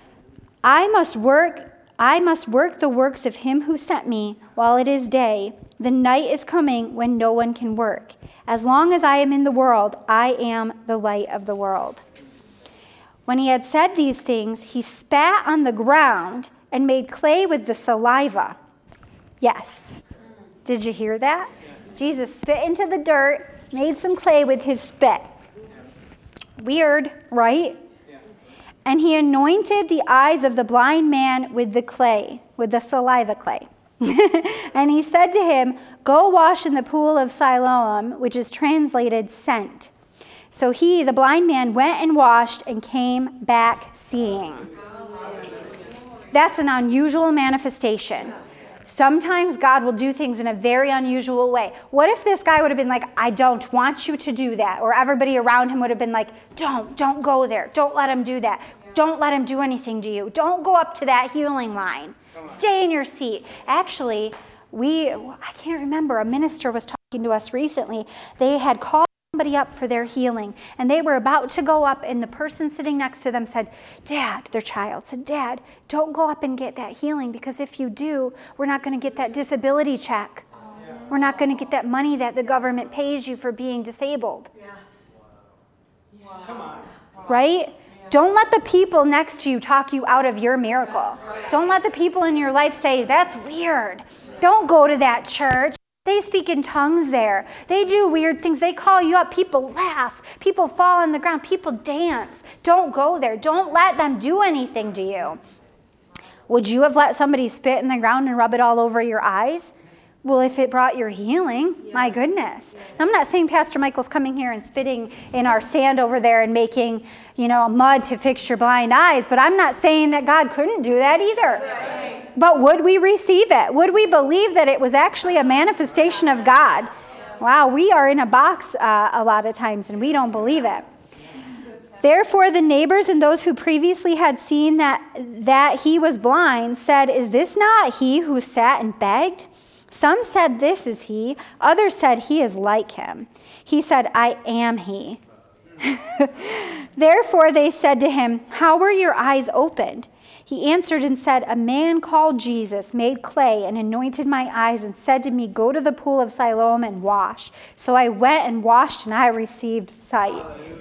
I must work, I must work the works of him who sent me while it is day. The night is coming when no one can work. As long as I am in the world, I am the light of the world." When he had said these things, he spat on the ground and made clay with the saliva. Yes. Did you hear that? Jesus spit into the dirt, made some clay with his spit. Weird, right? And he anointed the eyes of the blind man with the clay, with the saliva clay. And he said to him, "Go wash in the pool of Siloam," which is translated sent. So he, the blind man, went and washed and came back seeing. That's an unusual manifestation. Sometimes God will do things in a very unusual way. What if this guy would have been like, "I don't want you to do that," or everybody around him would have been like, don't, don't go there. Don't let him do that. Don't let him do anything to you. Don't go up to that healing line. Stay in your seat. Actually, we, I can't remember, a minister was talking to us recently. They had called somebody up for their healing, and they were about to go up, and the person sitting next to them said, "Dad," their child said, "Dad, don't go up and get that healing, because if you do, we're not going to get that disability check. We're not going to get that money that the government pays you for being disabled." Come on. Right? Don't let the people next to you talk you out of your miracle. Don't let the people in your life say, "That's weird. Don't go to that church. They speak in tongues there. They do weird things. They call you up. People laugh. People fall on the ground. People dance. Don't go there. Don't let them do anything to you." Would you have let somebody spit in the ground and rub it all over your eyes? Well, if it brought your healing, yeah. My goodness. Yeah. I'm not saying Pastor Michael's coming here and spitting in our sand over there and making, you know, mud to fix your blind eyes, but I'm not saying that God couldn't do that either. Right. But would we receive it? Would we believe that it was actually a manifestation of God? Wow, we are in a box uh, a lot of times, and we don't believe it. Therefore, the neighbors and those who previously had seen that, that he was blind said, "Is this not he who sat and begged?" Some said, "This is he." Others said, "He is like him." He said, "I am he." Therefore they said to him, "How were your eyes opened?" He answered and said, "A man called Jesus made clay and anointed my eyes and said to me, 'Go to the pool of Siloam and wash.' So I went and washed, and I received sight."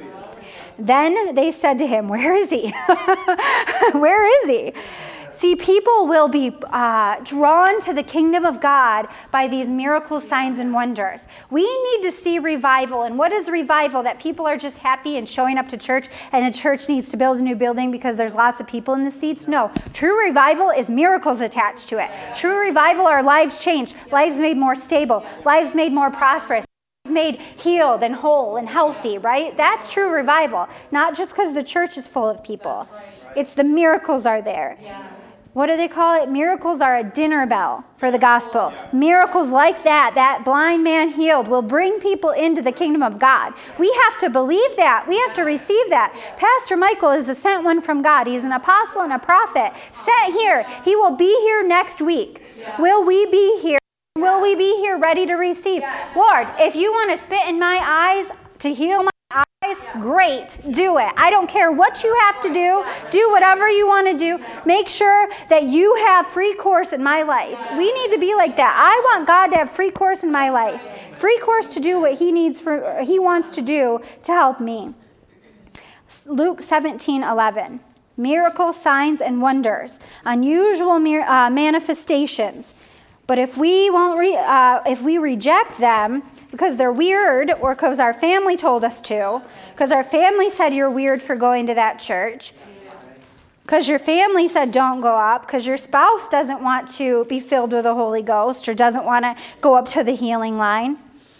Then they said to him, "Where is he?" Where is he? See, people will be uh, drawn to the kingdom of God by these miracles, signs, and wonders. We need to see revival. And what is revival? That people are just happy and showing up to church, and a church needs to build a new building because there's lots of people in the seats? No. True revival is miracles attached to it. True revival are lives changed, lives made more stable, lives made more prosperous, made healed and whole and healthy, right? That's true revival. Not just because the church is full of people. It's the miracles are there. What do they call it? Miracles are a dinner bell for the gospel. Miracles like that, that blind man healed, will bring people into the kingdom of God. We have to believe that. We have to receive that. Pastor Michael is a sent one from God. He's an apostle and a prophet. Sent here. He will be here next week. Will we be here? Will we be here ready to receive? Lord, if you want to spit in my eyes to heal my eyes, great, do it. I don't care what you have to do. Do whatever you want to do. Make sure that you have free course in my life. We need to be like that. I want God to have free course in my life. Free course to do what he needs for, he wants to do to help me. Luke seventeen eleven. Miracles, signs, and wonders. Unusual uh, manifestations. But if we won't, re, uh, if we reject them because they're weird, or because our family told us to, because our family said you're weird for going to that church, because your family said don't go up, because your spouse doesn't want to be filled with the Holy Ghost or doesn't want to go up to the healing line.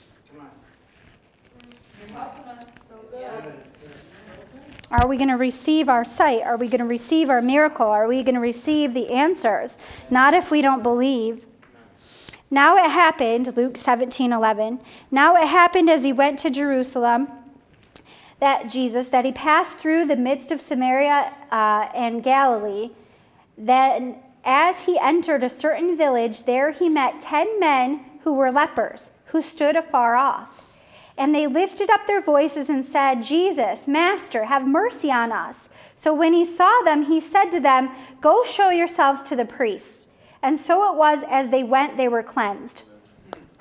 Are we going to receive our sight? Are we going to receive our miracle? Are we going to receive the answers? Not if we don't believe. Now it happened, Luke seventeen eleven, now it happened as he went to Jerusalem, that Jesus, that he passed through the midst of Samaria uh, and Galilee. Then as he entered a certain village, there he met ten men who were lepers, who stood afar off. And they lifted up their voices and said, "Jesus, Master, have mercy on us." So when he saw them, he said to them, "Go show yourselves to the priests." And so it was, as they went, they were cleansed.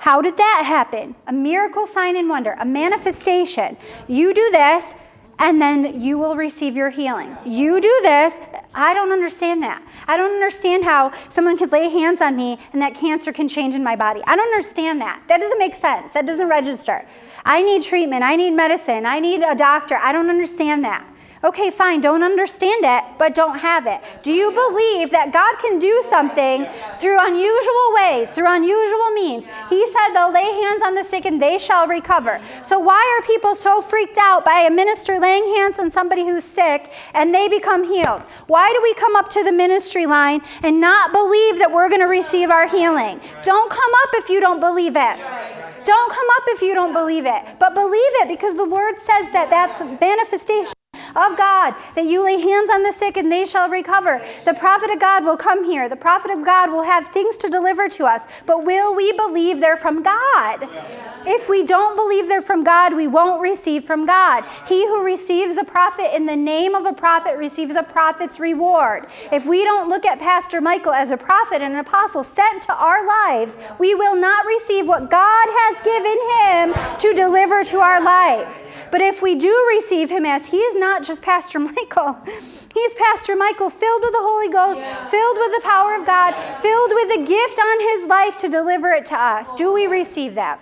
How did that happen? A miracle, sign, and wonder, a manifestation. You do this, and then you will receive your healing. You do this. I don't understand that. I don't understand how someone could lay hands on me and that cancer can change in my body. I don't understand that. That doesn't make sense. That doesn't register. I need treatment. I need medicine. I need a doctor. I don't understand that. Okay, fine, don't understand it, but don't have it. Do you believe that God can do something through unusual ways, through unusual means? He said they'll lay hands on the sick and they shall recover. So why are people so freaked out by a minister laying hands on somebody who's sick and they become healed? Why do we come up to the ministry line and not believe that we're going to receive our healing? Don't come up if you don't believe it. Don't come up if you don't believe it. But believe it, because the word says that that's manifestation of God, that you lay hands on the sick and they shall recover. The prophet of God will come here. The prophet of God will have things to deliver to us. But will we believe they're from God? If we don't believe they're from God, we won't receive from God. He who receives a prophet in the name of a prophet receives a prophet's reward. If we don't look at Pastor Michael as a prophet and an apostle sent to our lives, we will not receive what God has given him to deliver to our lives. But if we do receive him as he is not just Pastor Michael, he's Pastor Michael filled with the Holy Ghost, yeah. filled with the power of God, filled with the gift on his life to deliver it to us. Do we receive that?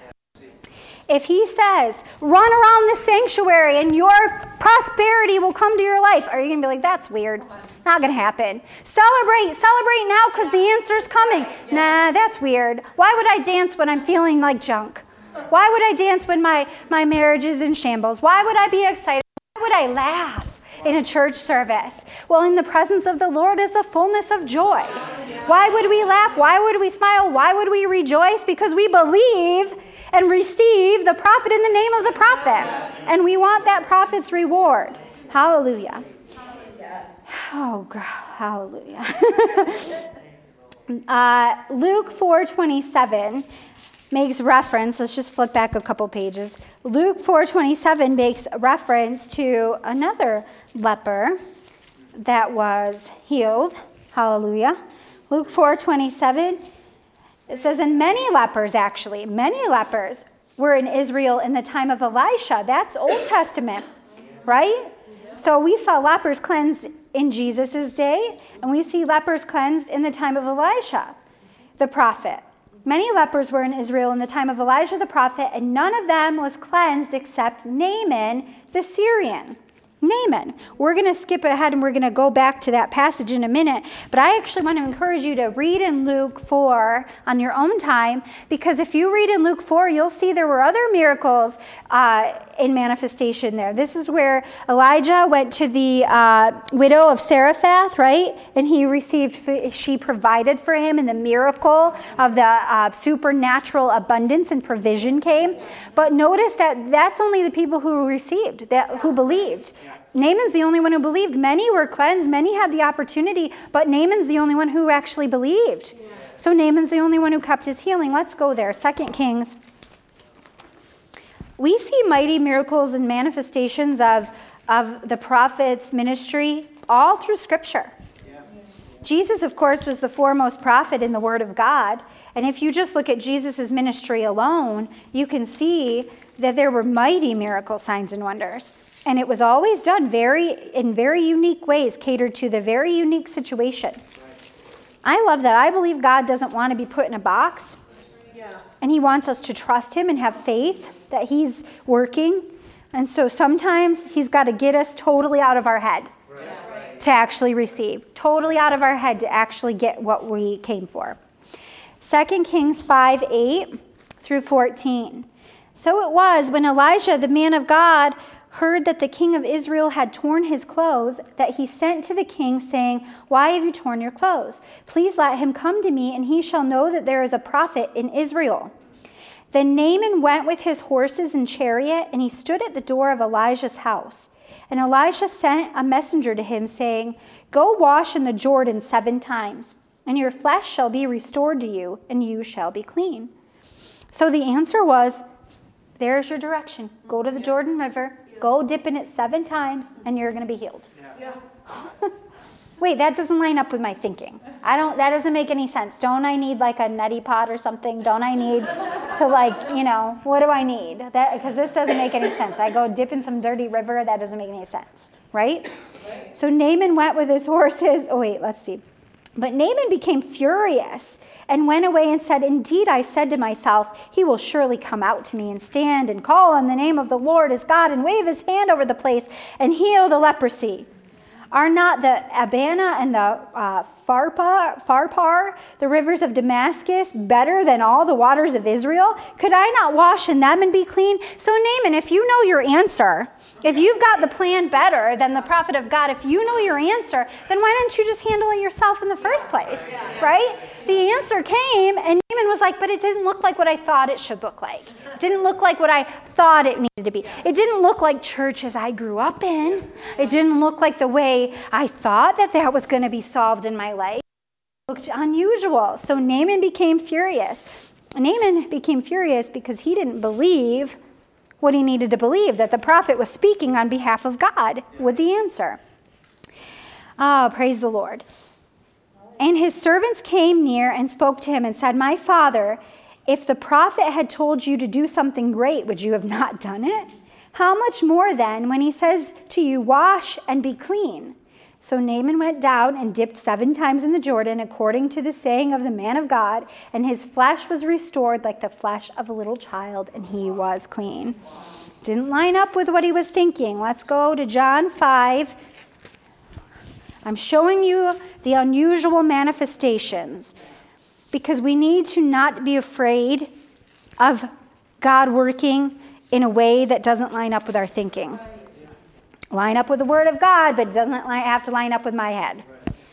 If he says, run around the sanctuary and your prosperity will come to your life, are you going to be like, that's weird? Not going to happen. Celebrate, celebrate now because the answer's coming. Nah, that's weird. Why would I dance when I'm feeling like junk? Why would I dance when my, my marriage is in shambles? Why would I be excited? Why would I laugh in a church service? Well, in the presence of the Lord is the fullness of joy. Why would we laugh? Why would we smile? Why would we rejoice? Because we believe and receive the prophet in the name of the prophet. And we want that prophet's reward. Hallelujah. Oh, God. Hallelujah. uh, Luke four twenty-seven makes reference, let's just flip back a couple pages. Luke four twenty-seven makes reference to another leper that was healed. Hallelujah. Luke four twenty-seven, it says, and many lepers actually, many lepers were in Israel in the time of Elisha. That's Old Testament, right? So we saw lepers cleansed in Jesus' day, and we see lepers cleansed in the time of Elisha, the prophet. Many lepers were in Israel in the time of Elijah the prophet, and none of them was cleansed except Naaman the Syrian. Naaman. We're going to skip ahead and we're going to go back to that passage in a minute, but I actually want to encourage you to read in Luke four on your own time, because if you read in Luke four, you'll see there were other miracles uh, in manifestation there. This is where Elijah went to the uh, widow of Zarephath, right? And he received, she provided for him, and the miracle of the uh, supernatural abundance and provision came. But notice that that's only the people who received, that who believed. Naaman's the only one who believed. Many were cleansed. Many had the opportunity, but Naaman's the only one who actually believed. So Naaman's the only one who kept his healing. Let's go there. Second Kings. We see mighty miracles and manifestations of, of the prophet's ministry all through Scripture. Yeah. Jesus, of course, was the foremost prophet in the Word of God. And if you just look at Jesus' ministry alone, you can see that there were mighty miracle signs and wonders. And it was always done very in very unique ways, catered to the very unique situation. I love that. I believe God doesn't want to be put in a box. Yeah. And he wants us to trust him and have faith that he's working. And so sometimes he's got to get us totally out of our head right. to actually receive. Totally out of our head to actually get what we came for. Second Kings five, eight through fourteen. So it was when Elijah, the man of God, heard that the king of Israel had torn his clothes, that he sent to the king, saying, why have you torn your clothes? Please let him come to me, and he shall know that there is a prophet in Israel. Then Naaman went with his horses and chariot, and he stood at the door of Elijah's house. And Elisha sent a messenger to him, saying, go wash in the Jordan seven times, and your flesh shall be restored to you, and you shall be clean. So the answer was, there's your direction. Go to the Jordan River. Go dip in it seven times, and you're going to be healed. Yeah. Wait, that doesn't line up with my thinking. I don't. That doesn't make any sense. Don't I need like a neti pot or something? Don't I need to like, you know, what do I need? That because this doesn't make any sense. I go dip in some dirty river, that doesn't make any sense, right? So Naaman went with his horses. Oh, wait, let's see. But Naaman became furious and went away and said, indeed, I said to myself, he will surely come out to me and stand and call on the name of the Lord his God and wave his hand over the place and heal the leprosy. Are not the Abana and the uh, Pharpar, Pharpar, the rivers of Damascus, better than all the waters of Israel? Could I not wash in them and be clean? So Naaman, if you know your answer, if you've got the plan better than the prophet of God, if you know your answer, then why didn't you just handle it yourself in the first place, right? The answer came, and Naaman was like, but it didn't look like what I thought it should look like. It didn't look like what I thought it needed to be. It didn't look like church as I grew up in. It didn't look like the way I thought that that was going to be solved in my life. It looked unusual. So Naaman became furious. Naaman became furious because he didn't believe what he needed to believe, that the prophet was speaking on behalf of God with the answer. Ah, oh, praise the Lord. And his servants came near and spoke to him and said, my father, if the prophet had told you to do something great, would you have not done it? How much more then when he says to you, wash and be clean? So Naaman went down and dipped seven times in the Jordan, according to the saying of the man of God, and his flesh was restored like the flesh of a little child, and he was clean. Didn't line up with what he was thinking. Let's go to John five. I'm showing you the unusual manifestations because we need to not be afraid of God working in a way that doesn't line up with our thinking. Line up with the Word of God, but it doesn't have to line up with my head.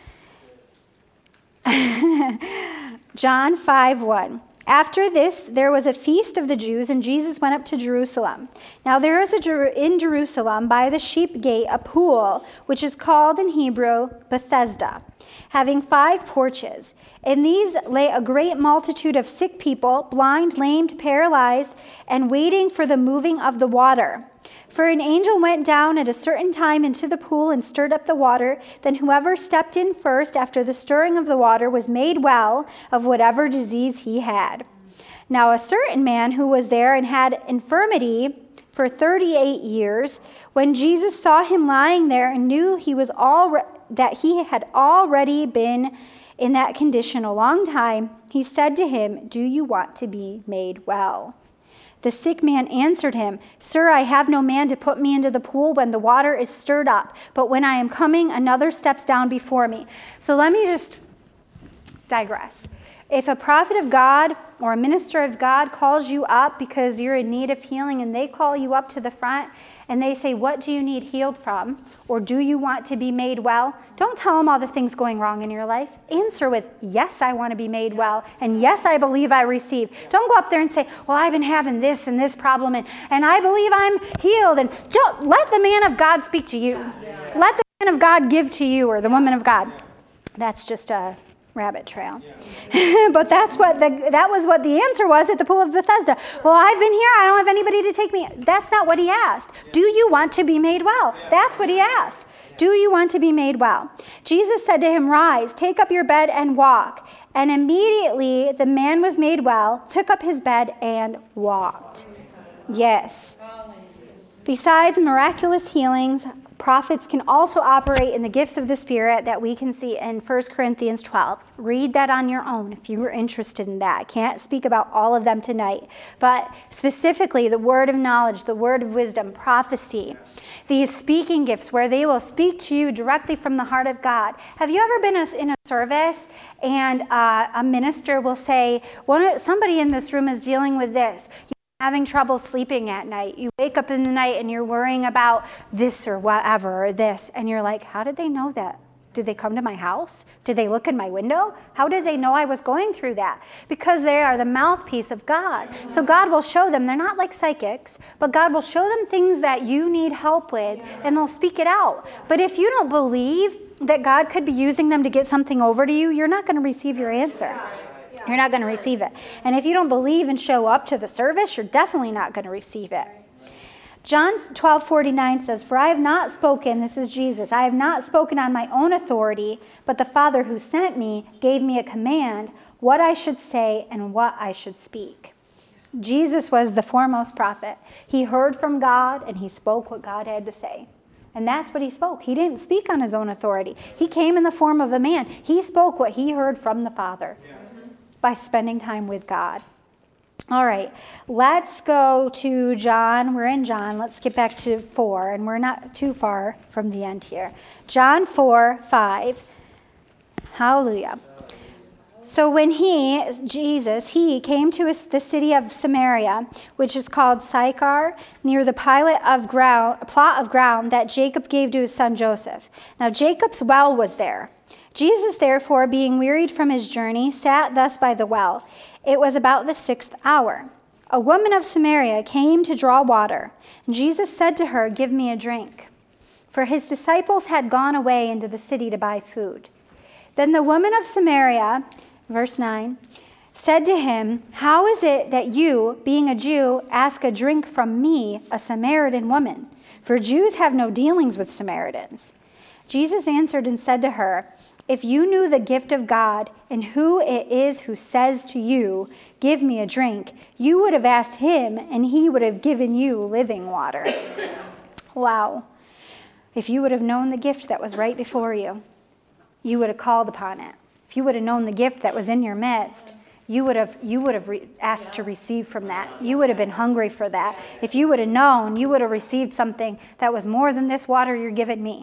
John five one. After this, there was a feast of the Jews, and Jesus went up to Jerusalem. Now there is a, in Jerusalem by the sheep gate a pool, which is called in Hebrew Bethesda, having five porches. In these lay a great multitude of sick people, blind, lamed, paralyzed, and waiting for the moving of the water. For an angel went down at a certain time into the pool and stirred up the water. Then whoever stepped in first after the stirring of the water was made well of whatever disease he had. Now a certain man who was there and had infirmity for thirty-eight years, when Jesus saw him lying there and knew he was all that he had already been in that condition a long time, he said to him, do you want to be made well? The sick man answered him, sir, I have no man to put me into the pool when the water is stirred up, but when I am coming, another steps down before me. So let me just digress. If a prophet of God or a minister of God calls you up because you're in need of healing and they call you up to the front and they say, what do you need healed from? Or do you want to be made well? Don't tell them all the things going wrong in your life. Answer with, yes, I want to be made well. And yes, I believe I receive. Don't go up there and say, well, I've been having this and this problem and, and I believe I'm healed. And don't let the man of God speak to you. Let the man of God give to you, or the woman of God. That's just a rabbit trail. But that's what the, that was what the answer was at the pool of Bethesda. Well, I've been here. I don't have anybody to take me. That's not what he asked. Do you want to be made well? That's what he asked. Do you want to be made well? Jesus said to him, rise, take up your bed and walk. And immediately the man was made well, took up his bed and walked. Yes. Besides miraculous healings, prophets can also operate in the gifts of the Spirit that we can see in First Corinthians twelve. Read that on your own if you were interested in that. I can't speak about all of them tonight, but specifically the word of knowledge, the word of wisdom, prophecy, these speaking gifts where they will speak to you directly from the heart of God. Have you ever been in a service and uh, a minister will say, well, somebody in this room is dealing with this. Having trouble sleeping at night. You wake up in the night and you're worrying about this or whatever or this. And you're like, how did they know that? Did they come to my house? Did they look in my window? How did they know I was going through that? Because they are the mouthpiece of God. So God will show them. They're not like psychics, but God will show them things that you need help with and they'll speak it out. But if you don't believe that God could be using them to get something over to you, you're not going to receive your answer. You're not going to receive it. And if you don't believe and show up to the service, you're definitely not going to receive it. John twelve forty-nine says, for I have not spoken, this is Jesus, I have not spoken on my own authority, but the Father who sent me gave me a command, what I should say and what I should speak. Jesus was the foremost prophet. He heard from God and he spoke what God had to say. And that's what he spoke. He didn't speak on his own authority. He came in the form of a man. He spoke what he heard from the Father by spending time with God. All right, let's go to John. We're in John. Let's get back to four, and we're not too far from the end here. John four, five. Hallelujah. So when he, Jesus, he came to the city of Samaria, which is called Sychar, near the plot of ground, plot of ground that Jacob gave to his son Joseph. Now Jacob's well was there. Jesus, therefore, being wearied from his journey, sat thus by the well. It was about the sixth hour. A woman of Samaria came to draw water, and Jesus said to her, "Give me a drink." For his disciples had gone away into the city to buy food. Then the woman of Samaria, verse nine, said to him, "How is it that you, being a Jew, ask a drink from me, a Samaritan woman? For Jews have no dealings with Samaritans." Jesus answered and said to her, "If you knew the gift of God and who it is who says to you, 'Give me a drink,' you would have asked him and he would have given you living water." Wow. If you would have known the gift that was right before you, you would have called upon it. If you would have known the gift that was in your midst, you would have you would have re- asked to receive from that. You would have been hungry for that. If you would have known, you would have received something that was more than this water you're giving me.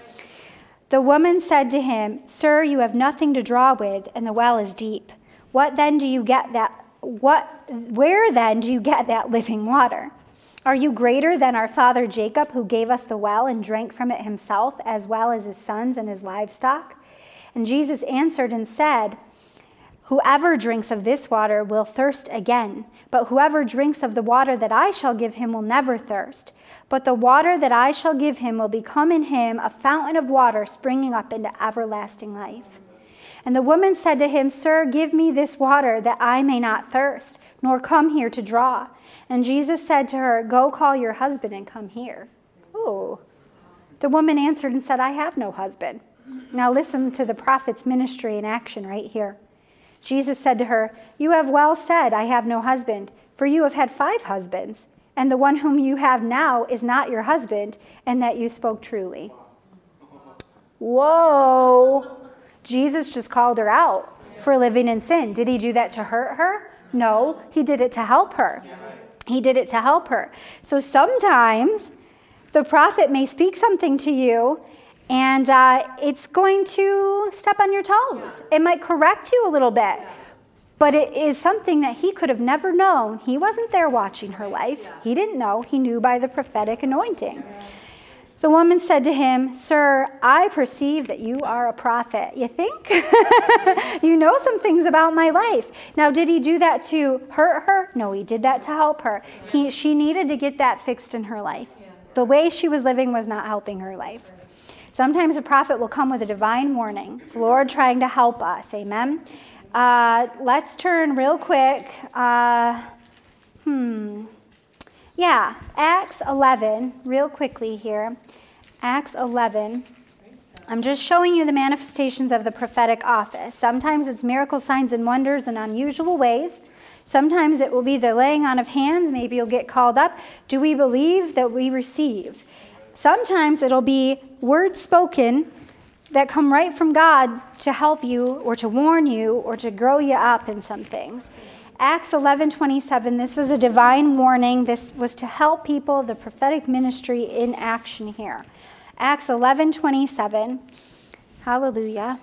The woman said to him, "Sir, you have nothing to draw with, and the well is deep. What then do you get that? What? Where then do you get that living water? Are you greater than our father Jacob, who gave us the well and drank from it himself, as well as his sons and his livestock?" And Jesus answered and said, "Whoever drinks of this water will thirst again, but whoever drinks of the water that I shall give him will never thirst. But the water that I shall give him will become in him a fountain of water springing up into everlasting life." And the woman said to him, "Sir, give me this water that I may not thirst, nor come here to draw." And Jesus said to her, "Go call your husband and come here." Ooh. The woman answered and said, "I have no husband." Now listen to the prophet's ministry in action right here. Jesus said to her, "You have well said, 'I have no husband,' for you have had five husbands, and the one whom you have now is not your husband, and that you spoke truly." Whoa. Jesus just called her out for living in sin. Did he do that to hurt her? No, he did it to help her. He did it to help her. So sometimes the prophet may speak something to you, and uh, it's going to step on your toes. It might correct you a little bit, but it is something that he could have never known. He wasn't there watching her life. He didn't know. He knew by the prophetic anointing. The woman said to him, "Sir, I perceive that you are a prophet." You think? You know some things about my life. Now, did he do that to hurt her? No, he did that to help her. He, she needed to get that fixed in her life. The way she was living was not helping her life. Sometimes a prophet will come with a divine warning. It's the Lord trying to help us. Amen. Uh, let's turn real quick. Uh, hmm. Yeah, Acts eleven, real quickly here. Acts eleven. I'm just showing you the manifestations of the prophetic office. Sometimes it's miracle signs and wonders in unusual ways. Sometimes it will be the laying on of hands. Maybe you'll get called up. Do we believe that we receive? Sometimes it'll be words spoken that come right from God to help you or to warn you or to grow you up in some things. Acts eleven twenty-seven, this was a divine warning. This was to help people, the prophetic ministry in action here. Acts eleven twenty-seven, hallelujah.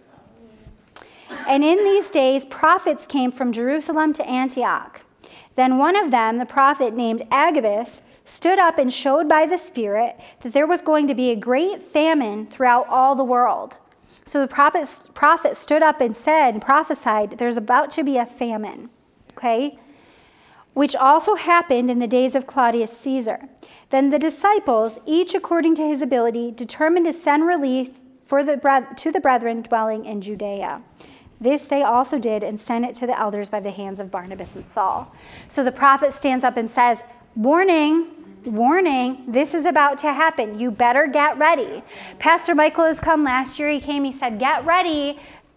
"And in these days prophets came from Jerusalem to Antioch. Then one of them, the prophet named Agabus, stood up and showed by the Spirit that there was going to be a great famine throughout all the world. So the prophet, prophet stood up and said and prophesied, there's about to be a famine, okay? Which also happened in the days of Claudius Caesar. Then the disciples, each according to his ability, determined to send relief for the to the brethren dwelling in Judea. This they also did and sent it to the elders by the hands of Barnabas and Saul." So the prophet stands up and says, warning, warning, this is about to happen. You better get ready. Pastor Michael has come last year. He came, he said, get ready.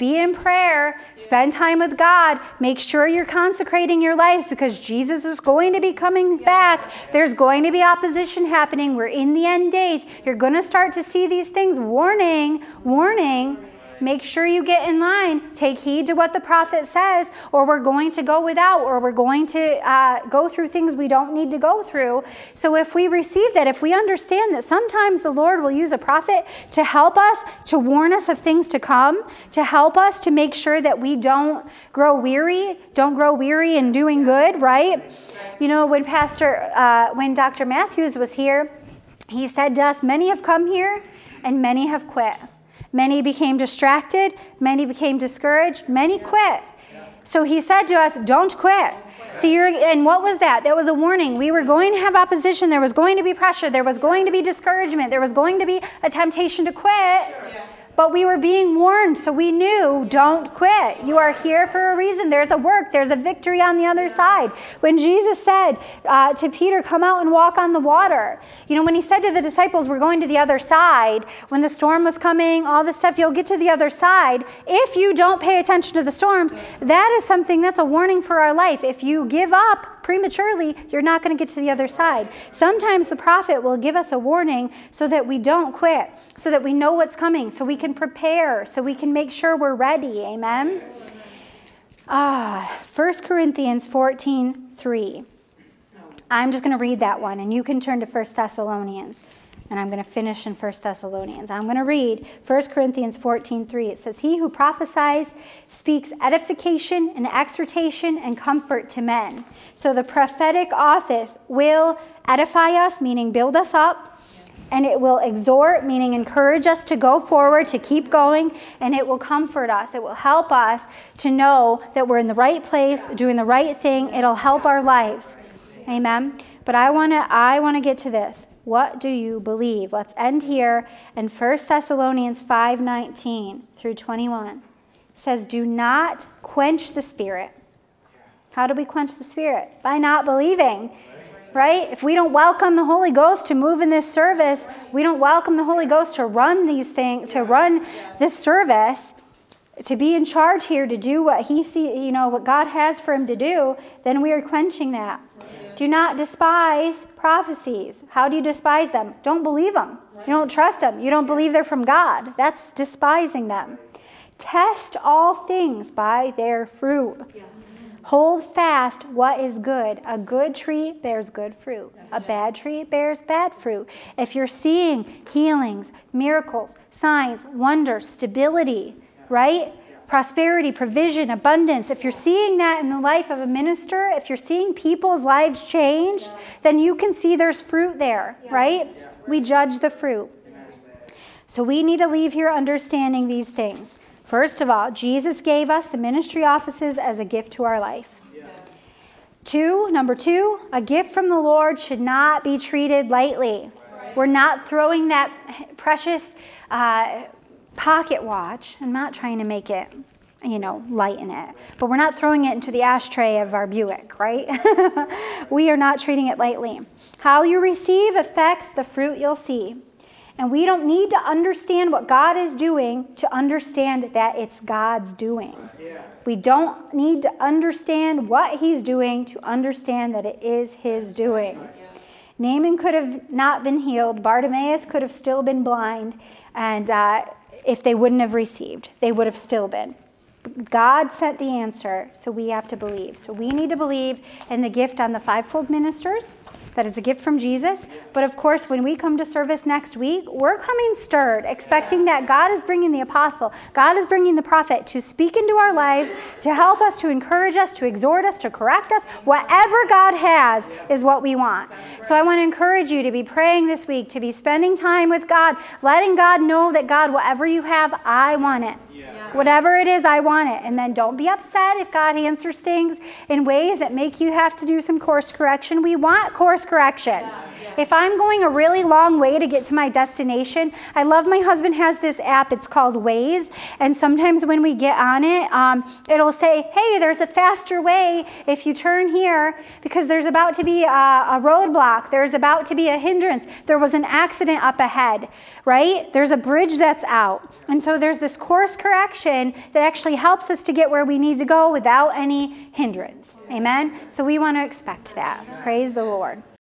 Be in prayer. Spend time with God. Make sure you're consecrating your lives because Jesus is going to be coming back. There's going to be opposition happening. We're in the end days. You're going to start to see these things. Warning, warning. Make sure you get in line. Take heed to what the prophet says, or we're going to go without, or we're going to uh, go through things we don't need to go through. So if we receive that, if we understand that sometimes the Lord will use a prophet to help us, to warn us of things to come, to help us to make sure that we don't grow weary, don't grow weary in doing good, right? You know, when Pastor, uh, when Doctor Matthews was here, he said to us, many have come here and many have quit. Many became distracted. Many became discouraged. Many quit. So he said to us, don't quit. See, you're, and what was that? That was a warning. We were going to have opposition. There was going to be pressure. There was going to be discouragement. There was going to be a temptation to quit. But we were being warned, so we knew, don't quit. You are here for a reason. There's a work. There's a victory on the other side. When Jesus said uh, to Peter, come out and walk on the water. You know, when he said to the disciples, we're going to the other side, when the storm was coming, all this stuff, you'll get to the other side. If you don't pay attention to the storms, that is something that's a warning for our life. If you give up prematurely, you're not going to get to the other side. Sometimes the prophet will give us a warning so that we don't quit, so that we know what's coming, so we can prepare, so we can make sure we're ready. Amen? Ah, First Corinthians fourteen three. I'm just going to read that one, and you can turn to First Thessalonians. And I'm going to finish in First Thessalonians. I'm going to read First Corinthians fourteen three. It says, he who prophesies speaks edification and exhortation and comfort to men. So the prophetic office will edify us, meaning build us up. And it will exhort, meaning encourage us to go forward, to keep going. And it will comfort us. It will help us to know that we're in the right place, doing the right thing. It'll help our lives. Amen. But I want to I want to get to this. What do you believe? Let's end here in First Thessalonians five nineteen through twenty-one. It says, do not quench the Spirit. How do we quench the Spirit? By not believing. Right? If we don't welcome the Holy Ghost to move in this service, we don't welcome the Holy Ghost to run these things, to run this service, to be in charge here, to do what he see, you know, what God has for him to do, then we are quenching that. Do not despise prophecies. How do you despise them? Don't believe them. You don't trust them. You don't believe they're from God. That's despising them. Test all things by their fruit. Hold fast what is good. A good tree bears good fruit. A bad tree bears bad fruit. If you're seeing healings, miracles, signs, wonders, stability, right? Prosperity, provision, abundance. If you're seeing that in the life of a minister, if you're seeing people's lives changed, then you can see there's fruit there, right? We judge the fruit. So we need to leave here understanding these things. First of all, Jesus gave us the ministry offices as a gift to our life. Yes. Two, number two, a gift from the Lord should not be treated lightly. Right. We're not throwing that precious uh, pocket watch. I'm not trying to make it, you know, lighten it. But we're not throwing it into the ashtray of our Buick, right? We are not treating it lightly. How you receive affects the fruit you'll see. And we don't need to understand what God is doing to understand that it's God's doing. Yeah. We don't need to understand what he's doing to understand that it is his doing. Yeah. Naaman could have not been healed. Bartimaeus could have still been blind. And uh, if they wouldn't have received, they would have still been. God sent the answer, so we have to believe. So we need to believe in the gift on the fivefold ministers, that it's a gift from Jesus. But of course, when we come to service next week, we're coming stirred, expecting that God is bringing the apostle, God is bringing the prophet to speak into our lives, to help us, to encourage us, to exhort us, to correct us. Whatever God has is what we want. So I want to encourage you to be praying this week, to be spending time with God, letting God know that, God, whatever you have, I want it. Yeah. Whatever it is, I want it. And then don't be upset if God answers things in ways that make you have to do some course correction. We want course correction. Yeah. Yeah. If I'm going a really long way to get to my destination, I love my husband has this app. It's called Waze. And sometimes when we get on it, um, it'll say, hey, there's a faster way if you turn here because there's about to be a, a roadblock. There's about to be a hindrance. There was an accident up ahead, right? There's a bridge that's out. And so there's this course correction correction that actually helps us to get where we need to go without any hindrance. Amen? So we want to expect that. Praise the Lord.